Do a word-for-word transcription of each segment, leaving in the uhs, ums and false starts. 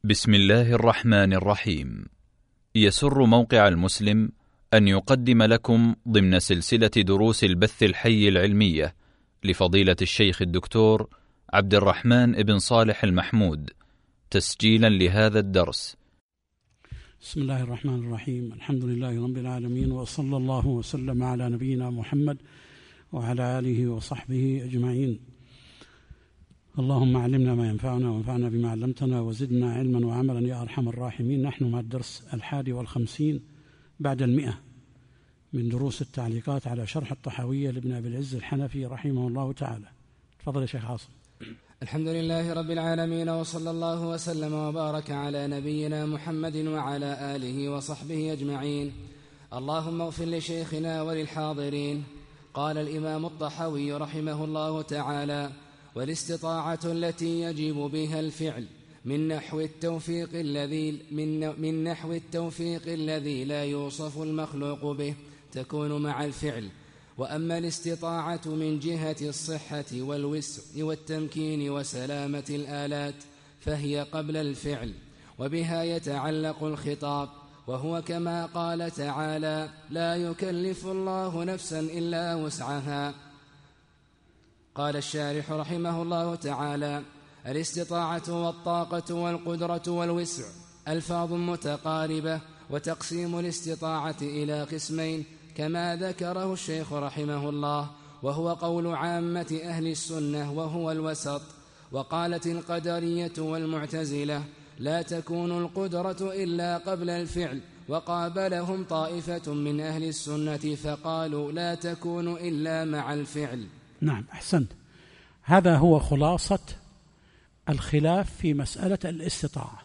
بسم الله الرحمن الرحيم. يسر موقع المسلم أن يقدم لكم ضمن سلسلة دروس البث الحي العلمية لفضيلة الشيخ الدكتور عبد الرحمن بن صالح المحمود تسجيلا لهذا الدرس. بسم الله الرحمن الرحيم. الحمد لله رب العالمين، وصلى الله وسلم على نبينا محمد وعلى آله وصحبه أجمعين. اللهم علمنا ما ينفعنا وانفعنا بما علمتنا وزدنا علما وعملا يا أرحم الراحمين. نحن مع الدرس الحادي والخمسين بعد المئة من دروس التعليقات على شرح الطحاوية لابن أبي العز الحنفي رحمه الله تعالى. تفضل يا شيخ عاصم. الحمد لله رب العالمين، وصلى الله وسلم وبارك على نبينا محمد وعلى آله وصحبه أجمعين. اللهم اغفر لشيخنا وللحاضرين. قال الإمام الطحاوي رحمه الله تعالى: والاستطاعة التي يجب بها الفعل من نحو التوفيق الذي من من نحو التوفيق الذي لا يوصف المخلوق به تكون مع الفعل. وأما الاستطاعة من جهة الصحة والوسع والتمكين وسلامة الآلات فهي قبل الفعل، وبها يتعلق الخطاب، وهو كما قال تعالى: لا يكلف الله نفسا إلا وسعها. قال الشارح رحمه الله تعالى: الاستطاعة والطاقة والقدرة والوسع ألفاظ متقاربة، وتقسيم الاستطاعة إلى قسمين كما ذكره الشيخ رحمه الله، وهو قول عامة أهل السنة وهو الوسط. وقالت القدرية والمعتزلة: لا تكون القدرة إلا قبل الفعل، وقابلهم طائفة من أهل السنة فقالوا لا تكون إلا مع الفعل. نعم، أحسنت. هذا هو خلاصة الخلاف في مسألة الاستطاعة،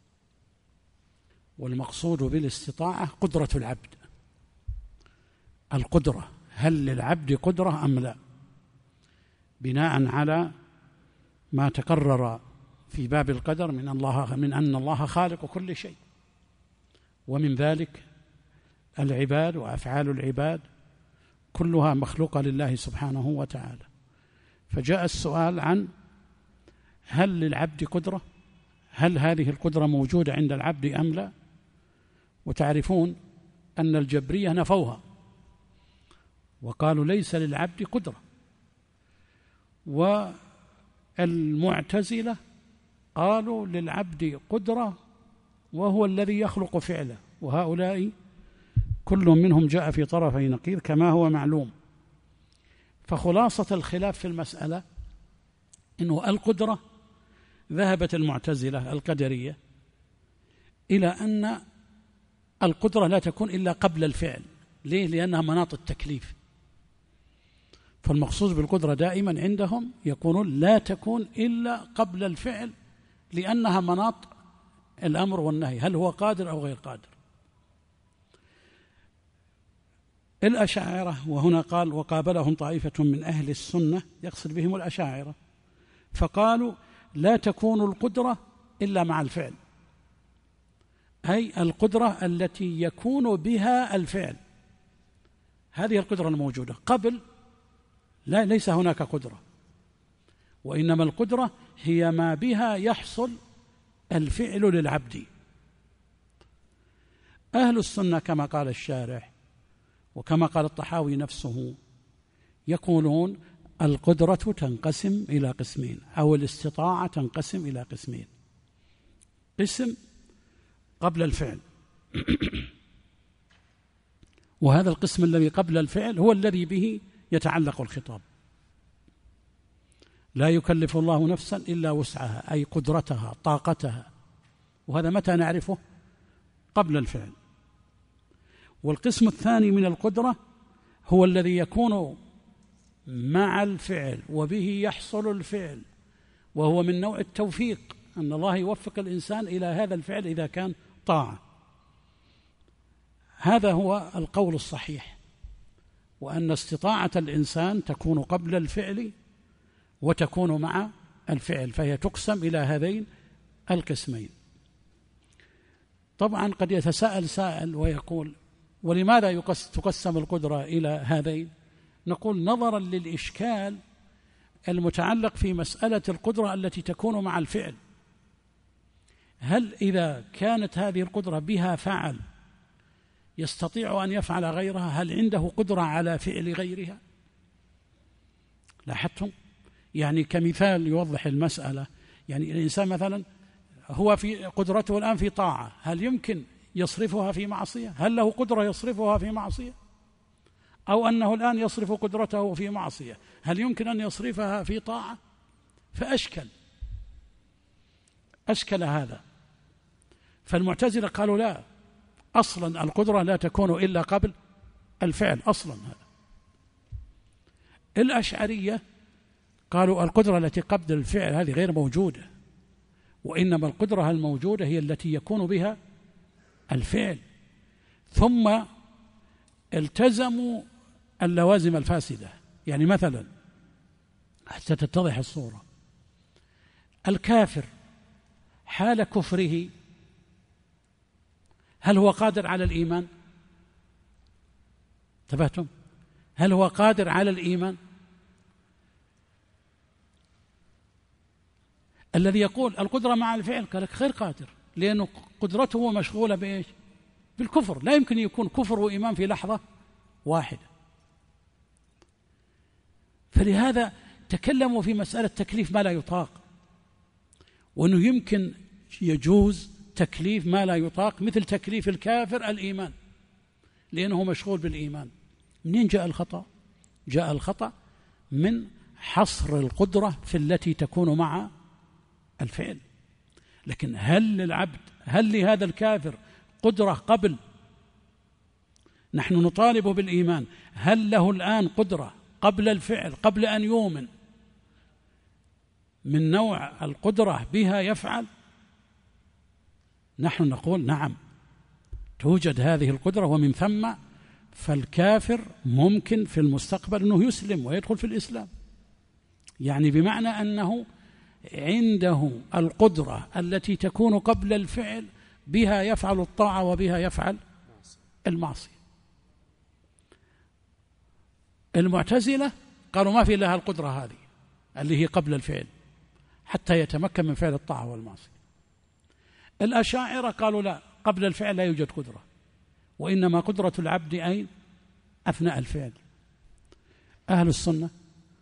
والمقصود بالاستطاعة قدرة العبد. القدرة، هل للعبد قدرة أم لا؟ بناء على ما تقرر في باب القدر من الله من أن الله خالق كل شيء، ومن ذلك العباد وأفعال العباد كلها مخلوقة لله سبحانه وتعالى. فجاء السؤال عن هل للعبد قدرة؟ هل هذه القدرة موجودة عند العبد أم لا؟ وتعرفون أن الجبرية نفوها وقالوا ليس للعبد قدرة، والمعتزلة قالوا للعبد قدرة وهو الذي يخلق فعله، وهؤلاء كل منهم جاء في طرفي نقيض كما هو معلوم. فخلاصة الخلاف في المسألة إنه القدرة ذهبت المعتزلة القدرية إلى أن القدرة لا تكون إلا قبل الفعل. ليه؟ لأنها مناط التكليف. فالمقصود بالقدرة دائما عندهم يقولون لا تكون إلا قبل الفعل، لأنها مناط الأمر والنهي، هل هو قادر أو غير قادر. الأشاعرة، وهنا قال وقابلهم طائفة من أهل السنة، يقصد بهم الأشاعرة، فقالوا لا تكون القدرة إلا مع الفعل، أي القدرة التي يكون بها الفعل، هذه القدرة الموجودة. قبل لا، ليس هناك قدرة، وإنما القدرة هي ما بها يحصل الفعل للعبد. أهل السنة كما قال الشارح وكما قال الطحاوي نفسه يقولون القدرة تنقسم إلى قسمين، أو الاستطاعة تنقسم إلى قسمين: قسم قبل الفعل، وهذا القسم الذي قبل الفعل هو الذي به يتعلق الخطاب. لا يكلف الله نفسا إلا وسعها، أي قدرتها طاقتها، وهذا متى نعرفه؟ قبل الفعل. والقسم الثاني من القدرة هو الذي يكون مع الفعل وبه يحصل الفعل، وهو من نوع التوفيق، أن الله يوفق الإنسان إلى هذا الفعل إذا كان طاعة. هذا هو القول الصحيح، وأن استطاعة الإنسان تكون قبل الفعل وتكون مع الفعل، فهي تقسم إلى هذين القسمين. طبعا قد يتساءل سائل ويقول ولماذا تقسم القدرة إلى هذين؟ نقول نظرا للإشكال المتعلق في مسألة القدرة التي تكون مع الفعل، هل إذا كانت هذه القدرة بها فعل يستطيع أن يفعل غيرها؟ هل عنده قدرة على فعل غيرها؟ لاحظتم؟ يعني كمثال يوضح المسألة، يعني الإنسان مثلا هو في قدرته الآن في طاعة، هل يمكن يصرفها في معصية؟ هل له قدرة يصرفها في معصية؟ أو أنه الآن يصرف قدرته في معصية، هل يمكن أن يصرفها في طاعة؟ فأشكل أشكل هذا. فالمعتزلة قالوا لا، أصلا القدرة لا تكون إلا قبل الفعل أصلا. هذا الأشعرية قالوا القدرة التي قبل الفعل هذه غير موجودة، وإنما القدرة الموجودة هي التي يكون بها الفعل. ثم التزموا اللوازم الفاسدة. يعني مثلا حتى تتضح الصورة، الكافر حال كفره هل هو قادر على الإيمان؟ انتبهتم؟ هل هو قادر على الإيمان؟ الذي يقول القدرة مع الفعل قال لك غير قادر، لأنه قدرته مشغولة بإيش؟ بالكفر. لا يمكن يكون كفر وإيمان في لحظة واحدة. فلهذا تكلموا في مسألة تكليف ما لا يطاق، وأنه يمكن يجوز تكليف ما لا يطاق، مثل تكليف الكافر الإيمان لأنه مشغول بالإيمان. منين جاء الخطأ؟ جاء الخطأ من حصر القدرة في التي تكون مع الفعل. لكن هل للعبد، هل لهذا الكافر قدرة قبل؟ نحن نطالب بالإيمان، هل له الآن قدرة قبل الفعل، قبل أن يؤمن، من نوع القدرة بها يفعل؟ نحن نقول نعم توجد هذه القدرة، ومن ثم فالكافر ممكن في المستقبل أنه يسلم ويدخل في الإسلام. يعني بمعنى أنه عنده القدرة التي تكون قبل الفعل بها يفعل الطاعة وبها يفعل المعصية. المعتزلة قالوا ما في لها القدرة هذه اللي هي قبل الفعل حتى يتمكن من فعل الطاعة والمعصية. الأشاعرة قالوا لا، قبل الفعل لا يوجد قدرة، وإنما قدرة العبد أين؟ أثناء الفعل. أهل السنة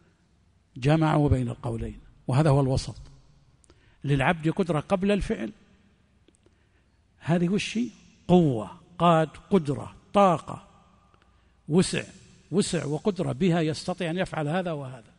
جمعوا بين القولين، وهذا هو الوسط. للعبد قدرة قبل الفعل، هذه وش هي؟ قوة، قاد، قدرة، طاقة، وسع وسع وقدرة بها يستطيع أن يفعل هذا وهذا.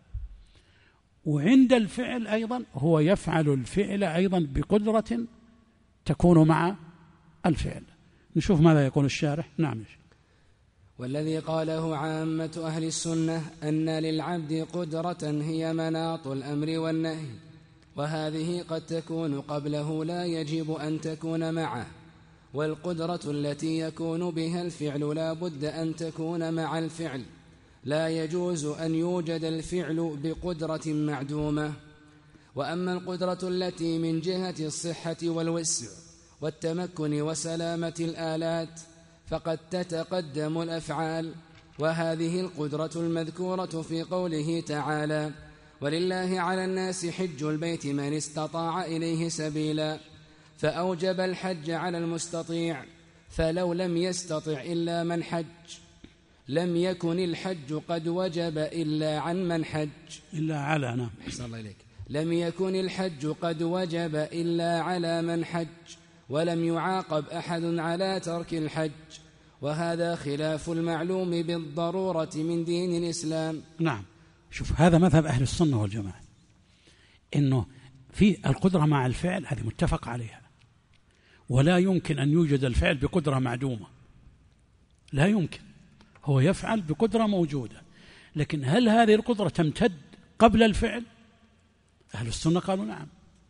وعند الفعل أيضا هو يفعل الفعل أيضا بقدرة تكون مع الفعل. نشوف ماذا يقول الشارح. نعم. والذي قاله عامة أهل السنة أن للعبد قدرة هي مناط الأمر والنهي، وهذه قد تكون قبله لا يجب أن تكون معه، والقدرة التي يكون بها الفعل لا بد أن تكون مع الفعل، لا يجوز أن يوجد الفعل بقدرة معدومة. وأما القدرة التي من جهة الصحة والوسع والتمكن وسلامة الآلات فقد تتقدم الأفعال، وهذه القدرة المذكورة في قوله تعالى: ولله على الناس حج البيت من استطاع إليه سبيلا، فأوجب الحج على المستطيع، فلو لم يستطع إلا من حج لم يكن الحج قد وجب إلا عن من حج إلا على نعم أحسن الله إليك لم يكن الحج قد وجب إلا على من حج، ولم يعاقب أحد على ترك الحج، وهذا خلاف المعلوم بالضرورة من دين الإسلام. نعم. شوف، هذا مذهب أهل السنة والجماعة، إنه في القدرة مع الفعل هذه متفق عليها، ولا يمكن أن يوجد الفعل بقدرة معدومة، لا يمكن، هو يفعل بقدرة موجودة. لكن هل هذه القدرة تمتد قبل الفعل؟ أهل السنة قالوا نعم،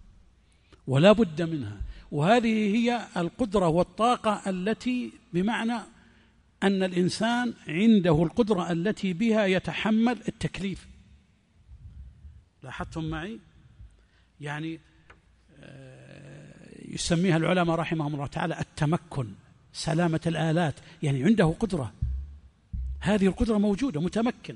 ولا بد منها. وهذه هي القدرة والطاقة التي بمعنى أن الإنسان عنده القدرة التي بها يتحمل التكليف. لاحظتم معي؟ يعني يسميها العلماء رحمهم الله تعالى التمكن، سلامة الآلات، يعني عنده قدرة، هذه القدرة موجودة، متمكن.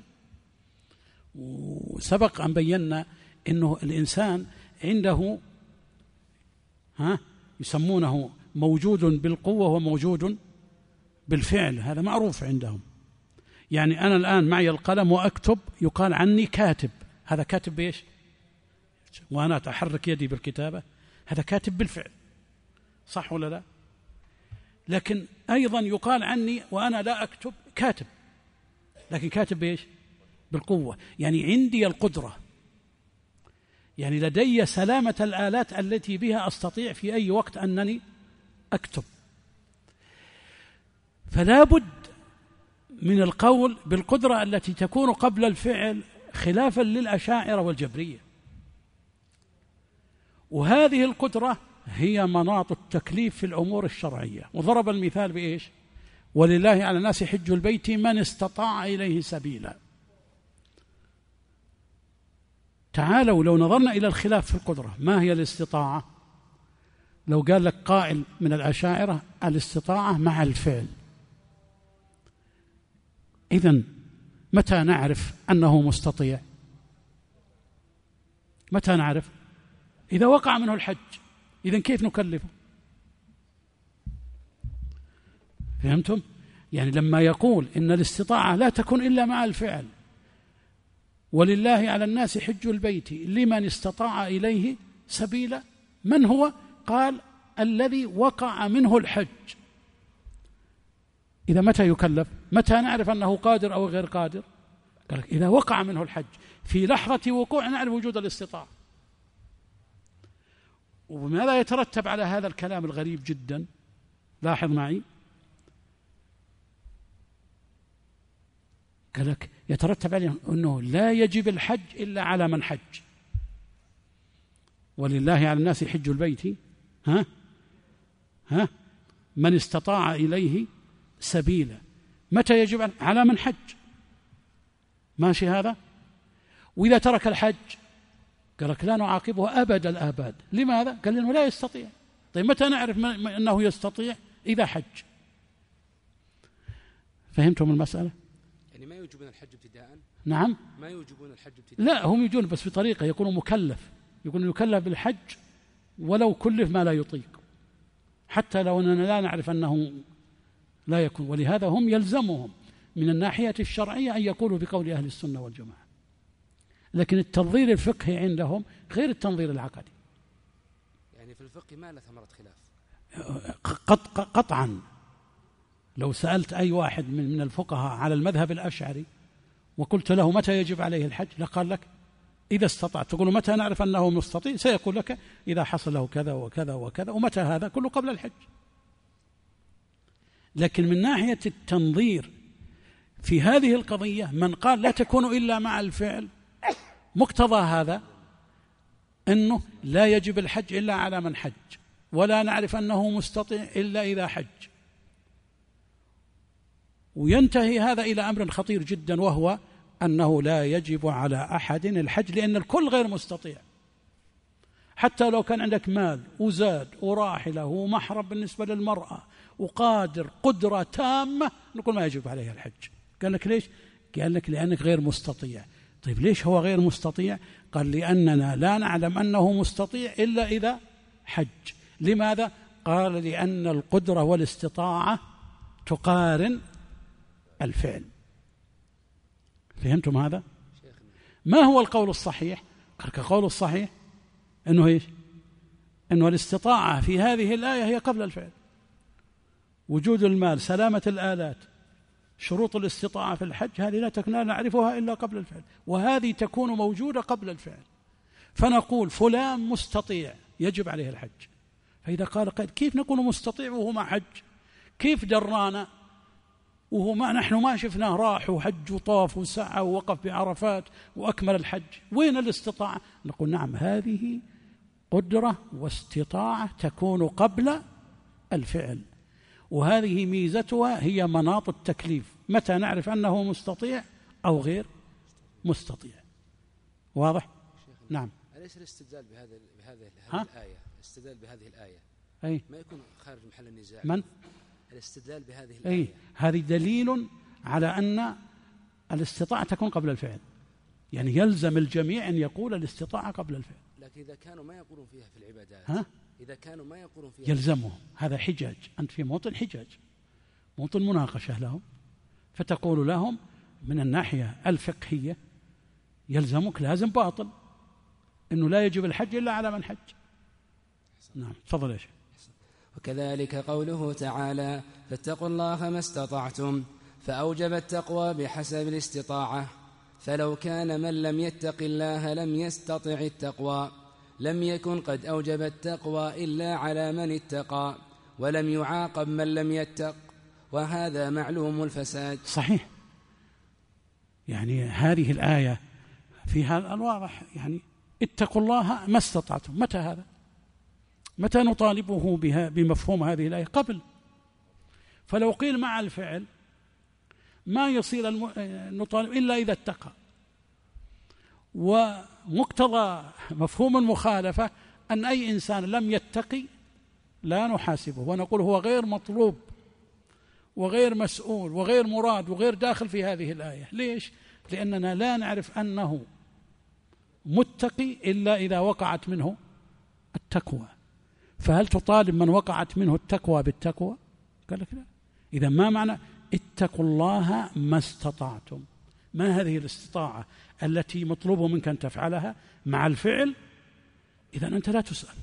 وسبق أن بينا أنه الإنسان عنده ها يسمونه موجود بالقوة وموجود بالفعل، هذا معروف عندهم. يعني أنا الآن معي القلم وأكتب يقال عني كاتب، هذا كاتب بإيش؟ وأنا أتحرك يدي بالكتابة، هذا كاتب بالفعل، صح ولا لا؟ لكن أيضا يقال عني وأنا لا أكتب كاتب، لكن كاتب بإيش؟ بالقوة. يعني عندي القدرة، يعني لدي سلامة الآلات التي بها أستطيع في أي وقت أنني أكتب. فلا بد من القول بالقدرة التي تكون قبل الفعل، خلافا للأشاعرة والجبرية. وهذه القدرة هي مناط التكليف في الأمور الشرعية. وضرب المثال بإيش؟ ولله على الناس حج البيت من استطاع إليه سبيلا. تعالوا لو نظرنا إلى الخلاف في القدرة، ما هي الاستطاعة؟ لو قال لك قائل من الأشاعرة الاستطاعة مع الفعل، إذن متى نعرف أنه مستطيع؟ متى نعرف؟ إذا وقع منه الحج. إذن كيف نكلفه؟ فهمتم؟ يعني لما يقول إن الاستطاعة لا تكون إلا مع الفعل، ولله على الناس حج البيت لمن استطاع إليه سبيلا، من هو؟ قال الذي وقع منه الحج. إذا متى يكلف؟ متى نعرف أنه قادر أو غير قادر؟ قال إذا وقع منه الحج، في لحظة وقوع نعرف وجود الاستطاعة. وماذا يترتب على هذا الكلام الغريب جدا؟ لاحظ معي، قال لك يترتب عليه أنه لا يجب الحج إلا على من حج، ولله على الناس حج البيت ها ها من استطاع إليه سبيلا. متى يجب؟ على من حج، ماشي هذا. وإذا ترك الحج قال لك لا نعاقبه أبد الآباد. لماذا؟ قال لأنه لا يستطيع. طيب متى نعرف أنه يستطيع؟ إذا حج. فهمتم المسألة؟ يعني ما يوجبون الحج ابتداء؟ نعم، ما يوجبون الحج ابتداء. لا، هم يجون بس بطريقة يكون مكلف، يكون يكلف بالحج ولو كلف ما لا يطيق، حتى لو أننا لا نعرف أنه لا يكون. ولهذا هم يلزمهم من الناحية الشرعية أن يقولوا بقول أهل السنة والجماعة. لكن التنظير الفقهي عندهم غير التنظير العقدي. يعني في الفقه ما له ثمرة خلاف قطعا. لو سألت أي واحد من الفقهاء على المذهب الأشعري وقلت له متى يجب عليه الحج، لقال لك إذا استطعت. تقول متى نعرف أنه مستطيع؟ سيقول لك إذا حصل له كذا وكذا وكذا. ومتى هذا؟ كله قبل الحج. لكن من ناحية التنظير في هذه القضية، من قال لا تكون إلا مع الفعل، مقتضى هذا أنه لا يجب الحج إلا على من حج، ولا نعرف أنه مستطيع إلا إذا حج. وينتهي هذا إلى أمر خطير جدا، وهو أنه لا يجب على أحد الحج، لأن الكل غير مستطيع. حتى لو كان عندك مال وزاد وراحلة ومحرم بالنسبة للمرأة وقادر قدرة تامة، نقول ما يجب عليه الحج. قال لك ليش؟ قال لك لأنك غير مستطيع. طيب ليش هو غير مستطيع؟ قال لأننا لا نعلم أنه مستطيع إلا إذا حج. لماذا؟ قال لأن القدرة والاستطاعة تقارن الفعل. فهمتم هذا؟ ما هو القول الصحيح؟ قال كقول الصحيح أنه إيش؟ أنه الاستطاعة في هذه الآية هي قبل الفعل. وجود المال، سلامة الآلات، شروط الاستطاعة في الحج، هذه لا تكون نعرفها إلا قبل الفعل، وهذه تكون موجودة قبل الفعل. فنقول فلان مستطيع يجب عليه الحج. فإذا قال قائل كيف نقول مستطيع وهو ما حج؟ كيف درانا وهو ما نحن ما شفناه راح وحج وطاف وسعى ووقف بعرفات وأكمل الحج؟ وين الاستطاعة؟ نقول نعم، هذه قدرة واستطاعة تكون قبل الفعل، وهذه ميزتها هي مناط التكليف. متى نعرف أنه مستطيع أو غير مستطيع؟ واضح؟ نعم. أليس الاستدلال بهذه بهذه الآية، الاستدلال بهذه الآية أي ما يكون خارج محل النزاع؟ من؟ الاستدلال بهذه الآية. أي هذه دليل على أن الاستطاعة تكون قبل الفعل. يعني يلزم الجميع أن يقول الاستطاعة قبل الفعل. لكن إذا كانوا ما يقولون فيها في العبادات، ها؟ إذا كانوا ما يقولون فيها يلزمهم هذا حجاج، أنت في موطن حجاج، موطن مناقشة لهم، فتقول لهم من الناحية الفقهية يلزمك لازم باطل إنه لا يجب الحج إلا على من حج. نعم تفضل يا شيخ. وكذلك قوله تعالى فاتقوا الله ما استطعتم، فأوجب التقوى بحسب الاستطاعة، فلو كان من لم يتق الله لم يستطع التقوى لم يكن قد أوجب التقوى إلا على من اتقى، ولم يعاقب من لم يتق، وهذا معلوم الفساد. صحيح، يعني هذه الآية فيها الواضح، يعني اتقوا الله ما استطعتم، متى هذا؟ متى نطالبه بها بمفهوم هذه الآية؟ قبل. فلو قيل مع الفعل ما يصير نطالب إلا إذا اتقى، ومقتضى مفهوم المخالفة أن أي إنسان لم يتقي لا نحاسبه ونقول هو غير مطلوب وغير مسؤول وغير مراد وغير داخل في هذه الآية. ليش؟ لأننا لا نعرف أنه متقي إلا إذا وقعت منه التقوى. فهل تطالب من وقعت منه التقوى بالتقوى؟ قال لك لا. إذا ما معنى اتقوا الله ما استطعتم؟ ما هذه الاستطاعة التي مطلوب منك أن تفعلها مع الفعل؟ إذا أنت لا تسأل،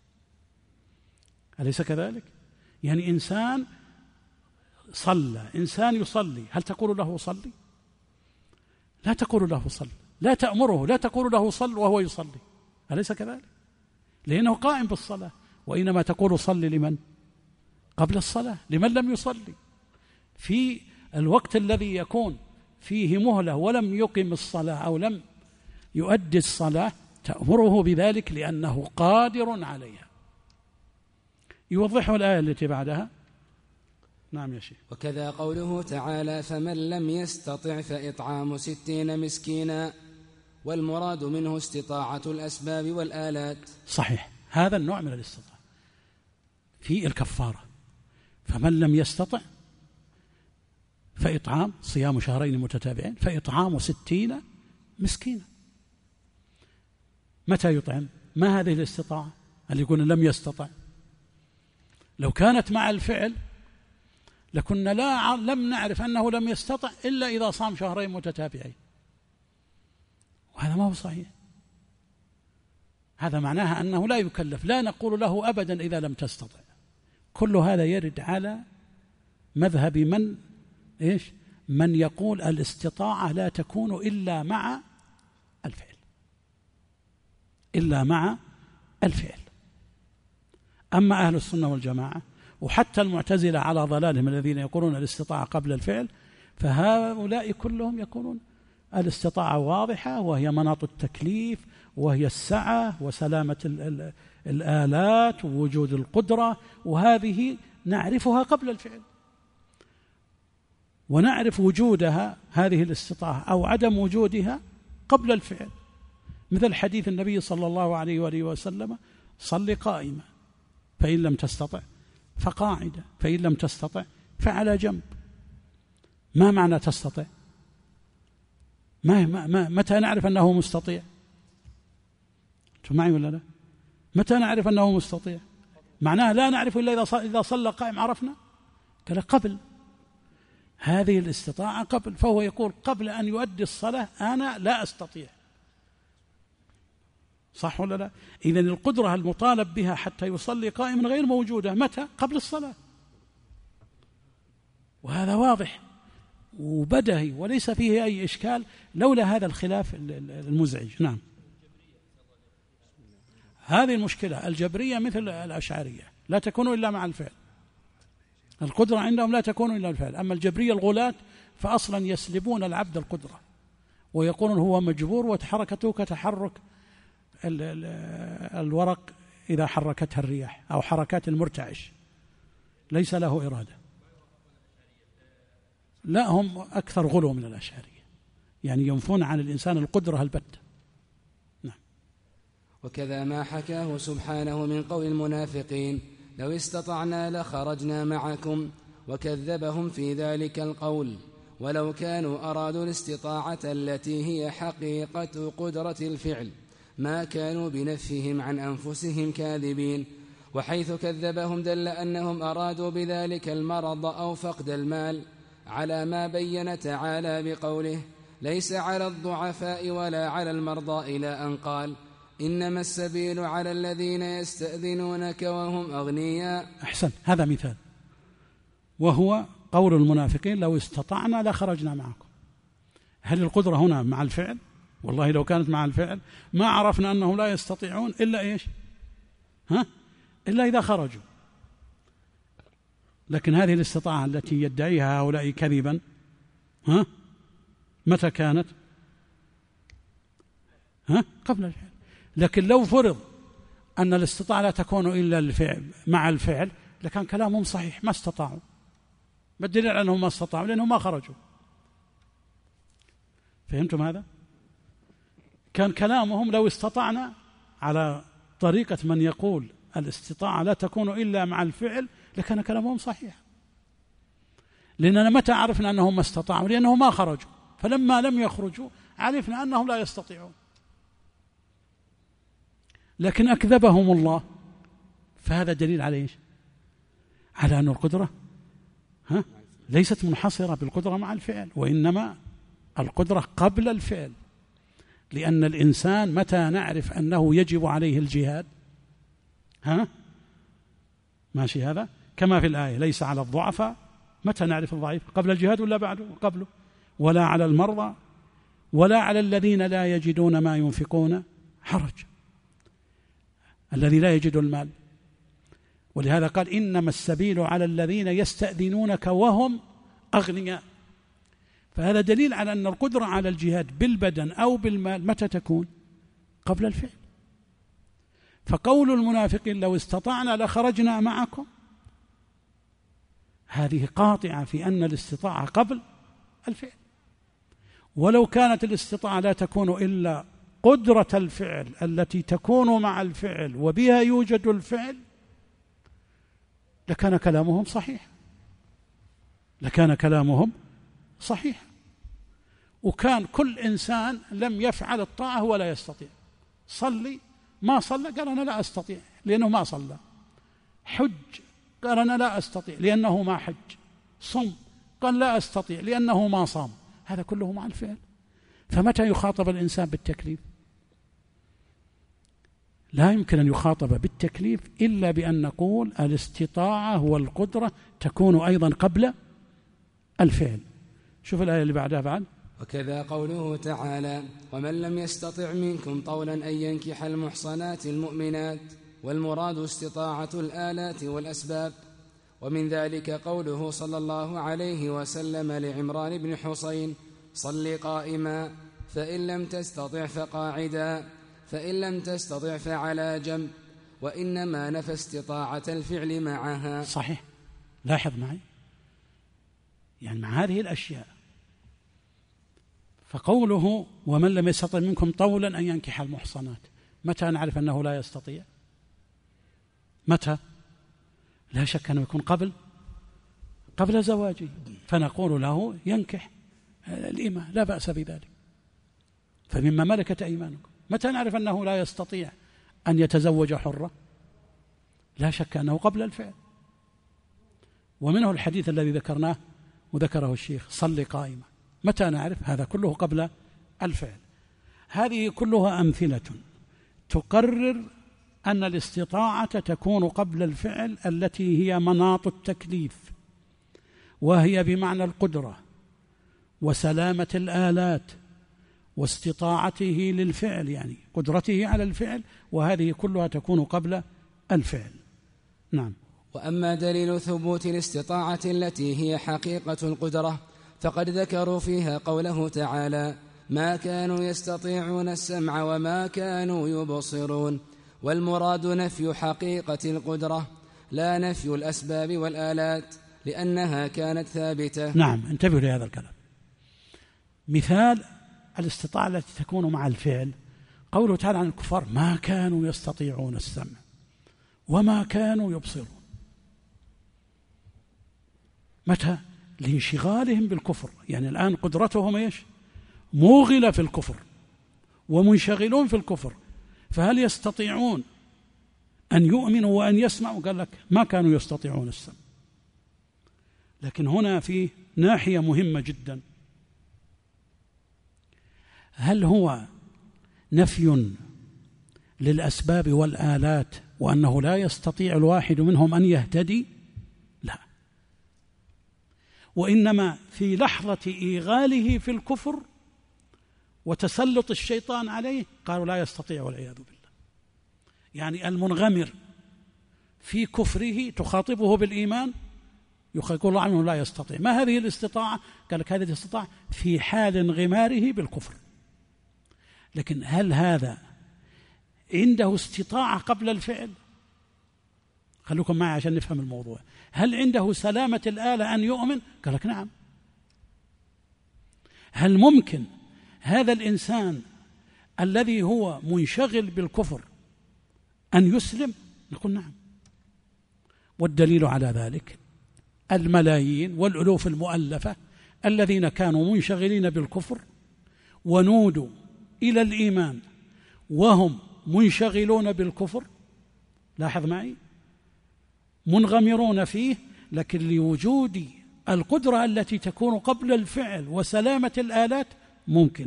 أليس كذلك؟ يعني إنسان صلى، إنسان يصلي، هل تقول له صلي؟ لا تقول له صل، لا تأمره، لا تقول له صل وهو يصلي، أليس كذلك؟ لأنه قائم بالصلاة. وإنما تقول صل لمن؟ قبل الصلاة، لمن لم يصلي. في الوقت الذي يكون فيه مهلة ولم يقم الصلاة أو لم يؤدي الصلاة تأمره بذلك لأنه قادر عليها. يوضحه الآية التي بعدها. نعم يا شيخ. وكذا قوله تعالى فمن لم يستطع فإطعام ستين مسكينا، والمراد منه استطاعة الأسباب والآلات. صحيح، هذا النوع من الاستطاعة في الكفارة. فمن لم يستطع فإطعام صيام شهرين متتابعين، فإطعام ستين مسكينا. متى يطعم؟ ما هذه الاستطاعة اللي يقول لم يستطع؟ لو كانت مع الفعل لكنا لا لم نعرف أنه لم يستطع إلا إذا صام شهرين متتابعين، وهذا ما هو صحيح. هذا معناها أنه لا يكلف، لا نقول له أبدا إذا لم تستطع. كل هذا يرد على مذهب من إيش؟ من يقول الاستطاعة لا تكون إلا مع الفعل، إلا مع الفعل. أما أهل السنة والجماعة وحتى المعتزلة على ضلالهم الذين يقولون الاستطاعة قبل الفعل، فهؤلاء كلهم يقولون الاستطاعة واضحة، وهي مناط التكليف، وهي السعة وسلامة الآلات ووجود القدرة، وهذه نعرفها قبل الفعل، ونعرف وجودها هذه الاستطاعة أو عدم وجودها قبل الفعل، مثل حديث النبي صلى الله عليه وآله وسلم صل قائما فإن لم تستطع فقاعدا فإن لم تستطع فعلى جنب. ما معنى تستطع؟ ما ما متى نعرف أنه مستطيع؟ أنتم معي ولا لا؟ متى نعرف أنه مستطيع؟ معناه لا نعرف إلا إذا إذا صلى قائم عرفنا. قال قبل هذه الاستطاعة قبل، فهو يقول قبل أن يؤدي الصلاة أنا لا أستطيع. صح ولا لا؟ إذن القدرة المطالب بها حتى يصلي قائما غير موجودة. متى؟ قبل الصلاة. وهذا واضح وبدهي وليس فيه أي إشكال لولا هذا الخلاف المزعج. نعم، هذه المشكلة. الجبرية مثل الأشعرية لا تكون إلا مع الفعل، القدرة عندهم لا تكون إلا الفعل. أما الجبرية الغلاة فأصلا يسلبون العبد القدرة ويقولون هو مجبور وتحركته كتحرك الورق إذا حركتها الرياح أو حركات المرتعش، ليس له إرادة. لا، هم أكثر غلو من الأشعرية، يعني ينفون عن الإنسان القدرة البتة. نعم. وكذا ما حكاه سبحانه من قول المنافقين لو استطعنا لخرجنا معكم، وكذبهم في ذلك القول، ولو كانوا أرادوا الاستطاعة التي هي حقيقة قدرة الفعل ما كانوا بنفهم عن أنفسهم كاذبين، وحيث كذبهم دل أنهم أرادوا بذلك المرض أو فقد المال، على ما بين تعالى بقوله: ليس على الضعفاء ولا على المرضى، إلى أن قال: إنما السبيل على الذين يستأذنونك وهم أغنياء. أحسن، هذا مثال، وهو قول المنافقين: لو استطعنا لخرجنا معكم. هل القدرة هنا مع الفعل؟ والله لو كانت مع الفعل ما عرفنا أنهم لا يستطيعون إلا إيش؟ ها؟ إلا إذا خرجوا. لكن هذه الاستطاعة التي يدعيها هؤلاء كذبا، ها؟ متى كانت؟ ها؟ قبل الفعل. لكن لو فرض أن الاستطاعة لا تكون إلا الفعل مع الفعل لكان كلامهم صحيح، ما استطاعوا. ما الدليل على أنهم ما استطاعوا؟ لأنهم ما خرجوا. فهمتم هذا؟ كان كلامهم لو استطعنا على طريقة من يقول الاستطاعة لا تكون إلا مع الفعل لكان كلامهم صحيح، لأننا متى عرفنا أنهم ما استطاعوا؟ لأنهم ما خرجوا، فلما لم يخرجوا عرفنا أنهم لا يستطيعون. لكن أكذبهم الله، فهذا دليل على إيش؟ على أن القدرة ها؟ ليست منحصرة بالقدرة مع الفعل، وإنما القدرة قبل الفعل. لأن الإنسان متى نعرف أنه يجب عليه الجهاد؟ ها؟ ماشي هذا؟ كما في الآية: ليس على الضعفاء. متى نعرف الضعيف؟ قبل الجهاد ولا بعده؟ قبله. ولا على المرضى ولا على الذين لا يجدون ما ينفقون حرج، الذي لا يجد المال. ولهذا قال: إنما السبيل على الذين يستأذنونك وهم أغنياء. فهذا دليل على أن القدرة على الجهاد بالبدن أو بالمال متى تكون؟ قبل الفعل. فقول المنافقين: لو استطعنا لخرجنا معكم، هذه قاطعة في أن الاستطاعة قبل الفعل. ولو كانت الاستطاعة لا تكون إلا قدرة الفعل التي تكون مع الفعل وبها يوجد الفعل لكان كلامهم صحيح، لكان كلامهم صحيح. وكان كل إنسان لم يفعل الطاعة ولا يستطيع. صلي، ما صلى، قال أنا لا أستطيع لأنه ما صلى. حج، قال أنا لا أستطيع لأنه ما حج. صم، قال لا أستطيع لأنه ما صام. هذا كله مع الفعل. فمتى يخاطب الإنسان بالتكليف؟ لا يمكن أن يخاطب بالتكليف إلا بأن نقول الاستطاعة والقدرة تكون أيضا قبل الفعل. شوف الآية اللي بعدها بعد: وكذا قوله تعالى: ومن لم يستطع منكم طولا أن ينكح المحصنات المؤمنات، والمراد استطاعة الآلات والأسباب. ومن ذلك قوله صلى الله عليه وسلم لعمران بن حسين: صل قائما، فإن لم تستطع فقاعدا، فإن لم تستطع فعلى جنب. وإنما نفى استطاعة الفعل معها. صحيح. لاحظ معي، يعني مع هذه الأشياء. فقوله: ومن لم يستطع منكم طولا أن ينكح المحصنات، متى نعرف أنه لا يستطيع؟ متى؟ لا شك أنه يكون قبل قبل زواجه، فنقول له ينكح الإمة، لا بأس بذلك، فمما ملكت أيمانكم. متى نعرف أنه لا يستطيع أن يتزوج حرة؟ لا شك أنه قبل الفعل. ومنه الحديث الذي ذكرناه وذكره الشيخ: صل قائما. متى نعرف؟ هذا كله قبل الفعل. هذه كلها أمثلة تقرر أن الاستطاعة تكون قبل الفعل، التي هي مناط التكليف، وهي بمعنى القدرة وسلامة الآلات واستطاعته للفعل، يعني قدرته على الفعل، وهذه كلها تكون قبل الفعل. نعم. وأما دليل ثبوت الاستطاعة التي هي حقيقة القدرة فقد ذكروا فيها قوله تعالى: ما كانوا يستطيعون السمع وما كانوا يبصرون. والمراد نفي حقيقة القدرة لا نفي الأسباب والآلات، لأنها كانت ثابتة. نعم، انتبهوا لهذا الكلام. مثال الاستطاعة التي تكون مع الفعل قوله تعالى عن الكفار: ما كانوا يستطيعون السمع وما كانوا يبصرون. متى؟ لانشغالهم بالكفر، يعني الآن قدرتهم إيش؟ موغلة في الكفر ومنشغلون في الكفر، فهل يستطيعون أن يؤمنوا وأن يسمعوا، قال لك ما كانوا يستطيعون السمع. لكن هنا في ناحية مهمة جدا، هل هو نفي للأسباب والآلات وأنه لا يستطيع الواحد منهم أن يهتدي؟ لا، وإنما في لحظة إيغاله في الكفر وتسلط الشيطان عليه قالوا لا يستطيع والعياذ بالله. يعني المنغمر في كفره تخاطبه بالإيمان يقول الله عنه لا يستطيع. ما هذه الاستطاعة؟ قال لك هذه الاستطاعة في حال انغماره بالكفر. لكن هل هذا عنده استطاعة قبل الفعل؟ خلوكم معي عشان نفهم الموضوع. هل عنده سلامة الآلة أن يؤمن؟ قال لك نعم. هل ممكن هذا الإنسان الذي هو منشغل بالكفر أن يسلم؟ نقول نعم. والدليل على ذلك الملايين والألوف المؤلفة الذين كانوا منشغلين بالكفر ونودوا إلى الإيمان وهم منشغلون بالكفر، لاحظ معي، منغمرون فيه، لكن لوجود القدرة التي تكون قبل الفعل وسلامة الآلات ممكن،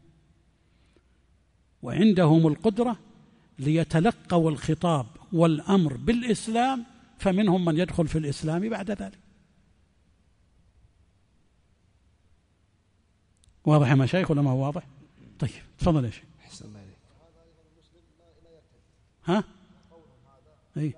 وعندهم القدرة ليتلقوا الخطاب والأمر بالإسلام، فمنهم من يدخل في الإسلام بعد ذلك. واضح يا مشايخ ولا ما هو واضح؟ طيب تفضل يا شيخ. أحسن الله عليك. ها؟ أي.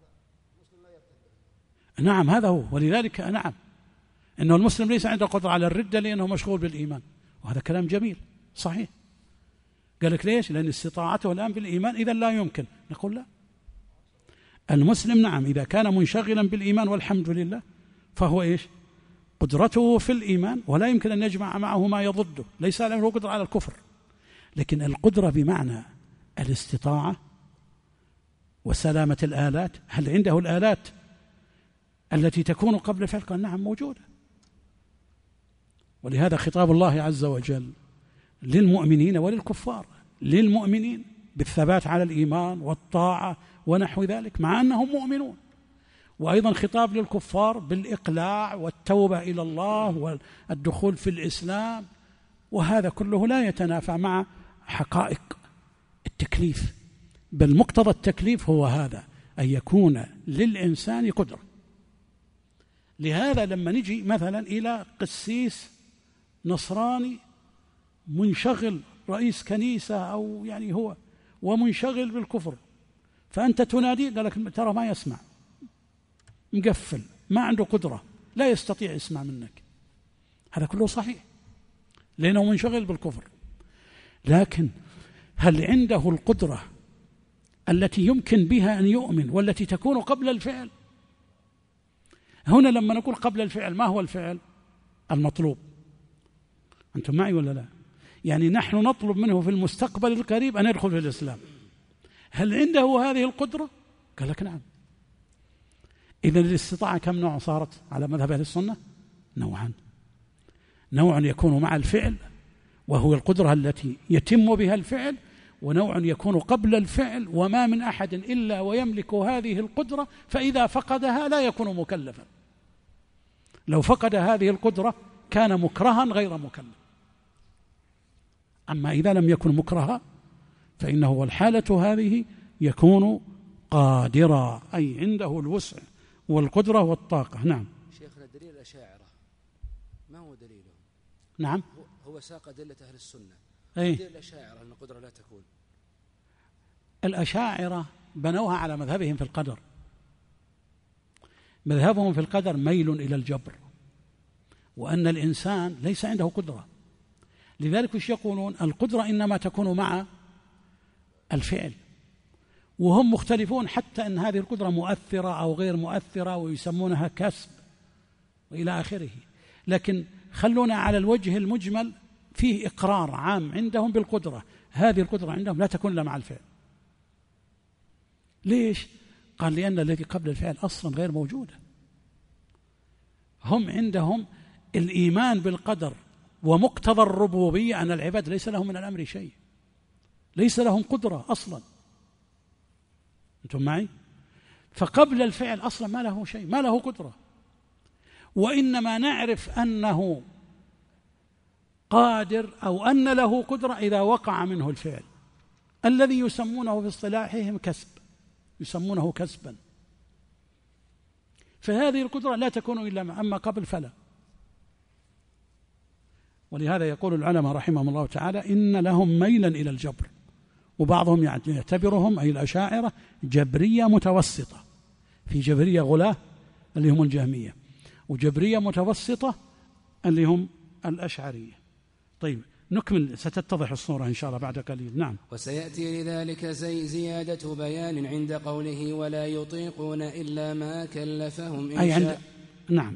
نعم هذا هو. ولذلك نعم إنه المسلم ليس عنده قدرة على الردة لأنه مشغول بالإيمان، وهذا كلام جميل صحيح. قال لك ليش؟ لأن استطاعته الآن بالإيمان إذا لا يمكن. نقول لا، المسلم نعم إذا كان منشغلا بالإيمان والحمد لله فهو إيش؟ قدرته في الإيمان، ولا يمكن أن يجمع معه ما يضده، ليس له قدرة على الكفر. لكن القدرة بمعنى الاستطاعة وسلامة الآلات، هل عنده الآلات التي تكون قبل الفعل؟ قال نعم موجودة. ولهذا خطاب الله عز وجل للمؤمنين وللكفار. للمؤمنين بالثبات على الإيمان والطاعة ونحو ذلك مع أنهم مؤمنون، وأيضا خطاب للكفار بالإقلاع والتوبة إلى الله والدخول في الإسلام، وهذا كله لا يتنافى مع حقائق التكليف، بل مقتضى التكليف هو هذا، أن يكون للإنسان قدرة. لهذا لما نجي مثلا إلى قسيس نصراني منشغل، رئيس كنيسة أو يعني هو ومنشغل بالكفر، فأنت تنادي قال لك ترى ما يسمع، مقفل، ما عنده قدرة، لا يستطيع يسمع منك. هذا كله صحيح لأنه منشغل بالكفر. لكن هل عنده القدرة التي يمكن بها أن يؤمن والتي تكون قبل الفعل؟ هنا لما نقول قبل الفعل، ما هو الفعل المطلوب؟ أنتم معي ولا لا؟ يعني نحن نطلب منه في المستقبل القريب أن يدخل في الإسلام. هل عنده هذه القدرة؟ قال لك نعم. إذن الاستطاعة كم نوع صارت على مذهب أهل السنة؟ نوعان. نوع يكون مع الفعل وهو القدرة التي يتم بها الفعل، ونوع يكون قبل الفعل وما من أحد إلا ويملك هذه القدرة، فإذا فقدها لا يكون مكلفا. لو فقد هذه القدرة كان مكرها غير مكلف. أما إذا لم يكن مكرها فإنه والحالة هذه يكون قادرا، أي عنده الوسع والقدرة والطاقة. نعم شيخنا دليل الأشاعرة ما هو دليله؟ نعم هو ساق أدلة أهل السنة. أي دليل الأشاعرة أن القدرة لا تكون. الأشاعرة بنوها على مذهبهم في القدر. مذهبهم في القدر ميل إلى الجبر، وأن الإنسان ليس عنده قدرة. لذلك وش يقولون؟ القدرة إنما تكون مع الفعل، وهم مختلفون حتى أن هذه القدرة مؤثرة أو غير مؤثرة، ويسمونها كسب وإلى آخره. لكن خلونا على الوجه المجمل، فيه إقرار عام عندهم بالقدرة. هذه القدرة عندهم لا تكون إلا مع الفعل. ليش؟ قال لأن الذي قبل الفعل أصلا غير موجودة. هم عندهم الإيمان بالقدر ومقتضى الربوبية أن العباد ليس لهم من الأمر شيء، ليس لهم قدرة أصلا. أنتم معي؟ فقبل الفعل أصلا ما له شيء، ما له قدرة، وإنما نعرف أنه قادر أو أن له قدرة إذا وقع منه الفعل الذي يسمونه في اصطلاحهم كسب، يسمونه كسبا. فهذه القدرة لا تكون إلا ما، أما قبل فلا. ولهذا يقول العلماء رحمهم الله تعالى إن لهم ميلا إلى الجبر، وبعضهم يعتبرهم أي الأشاعرة جبرية متوسطة، في جبرية غلاة اللي هم الجهمية، وجبرية متوسطة اللي هم الأشعرية. طيب نكمل، ستتضح الصورة إن شاء الله بعد قليل. نعم. وسيأتي لذلك زي زيادة بيان عند قوله ولا يطيقون إلا ما كلفهم إن أي شاء. عند... نعم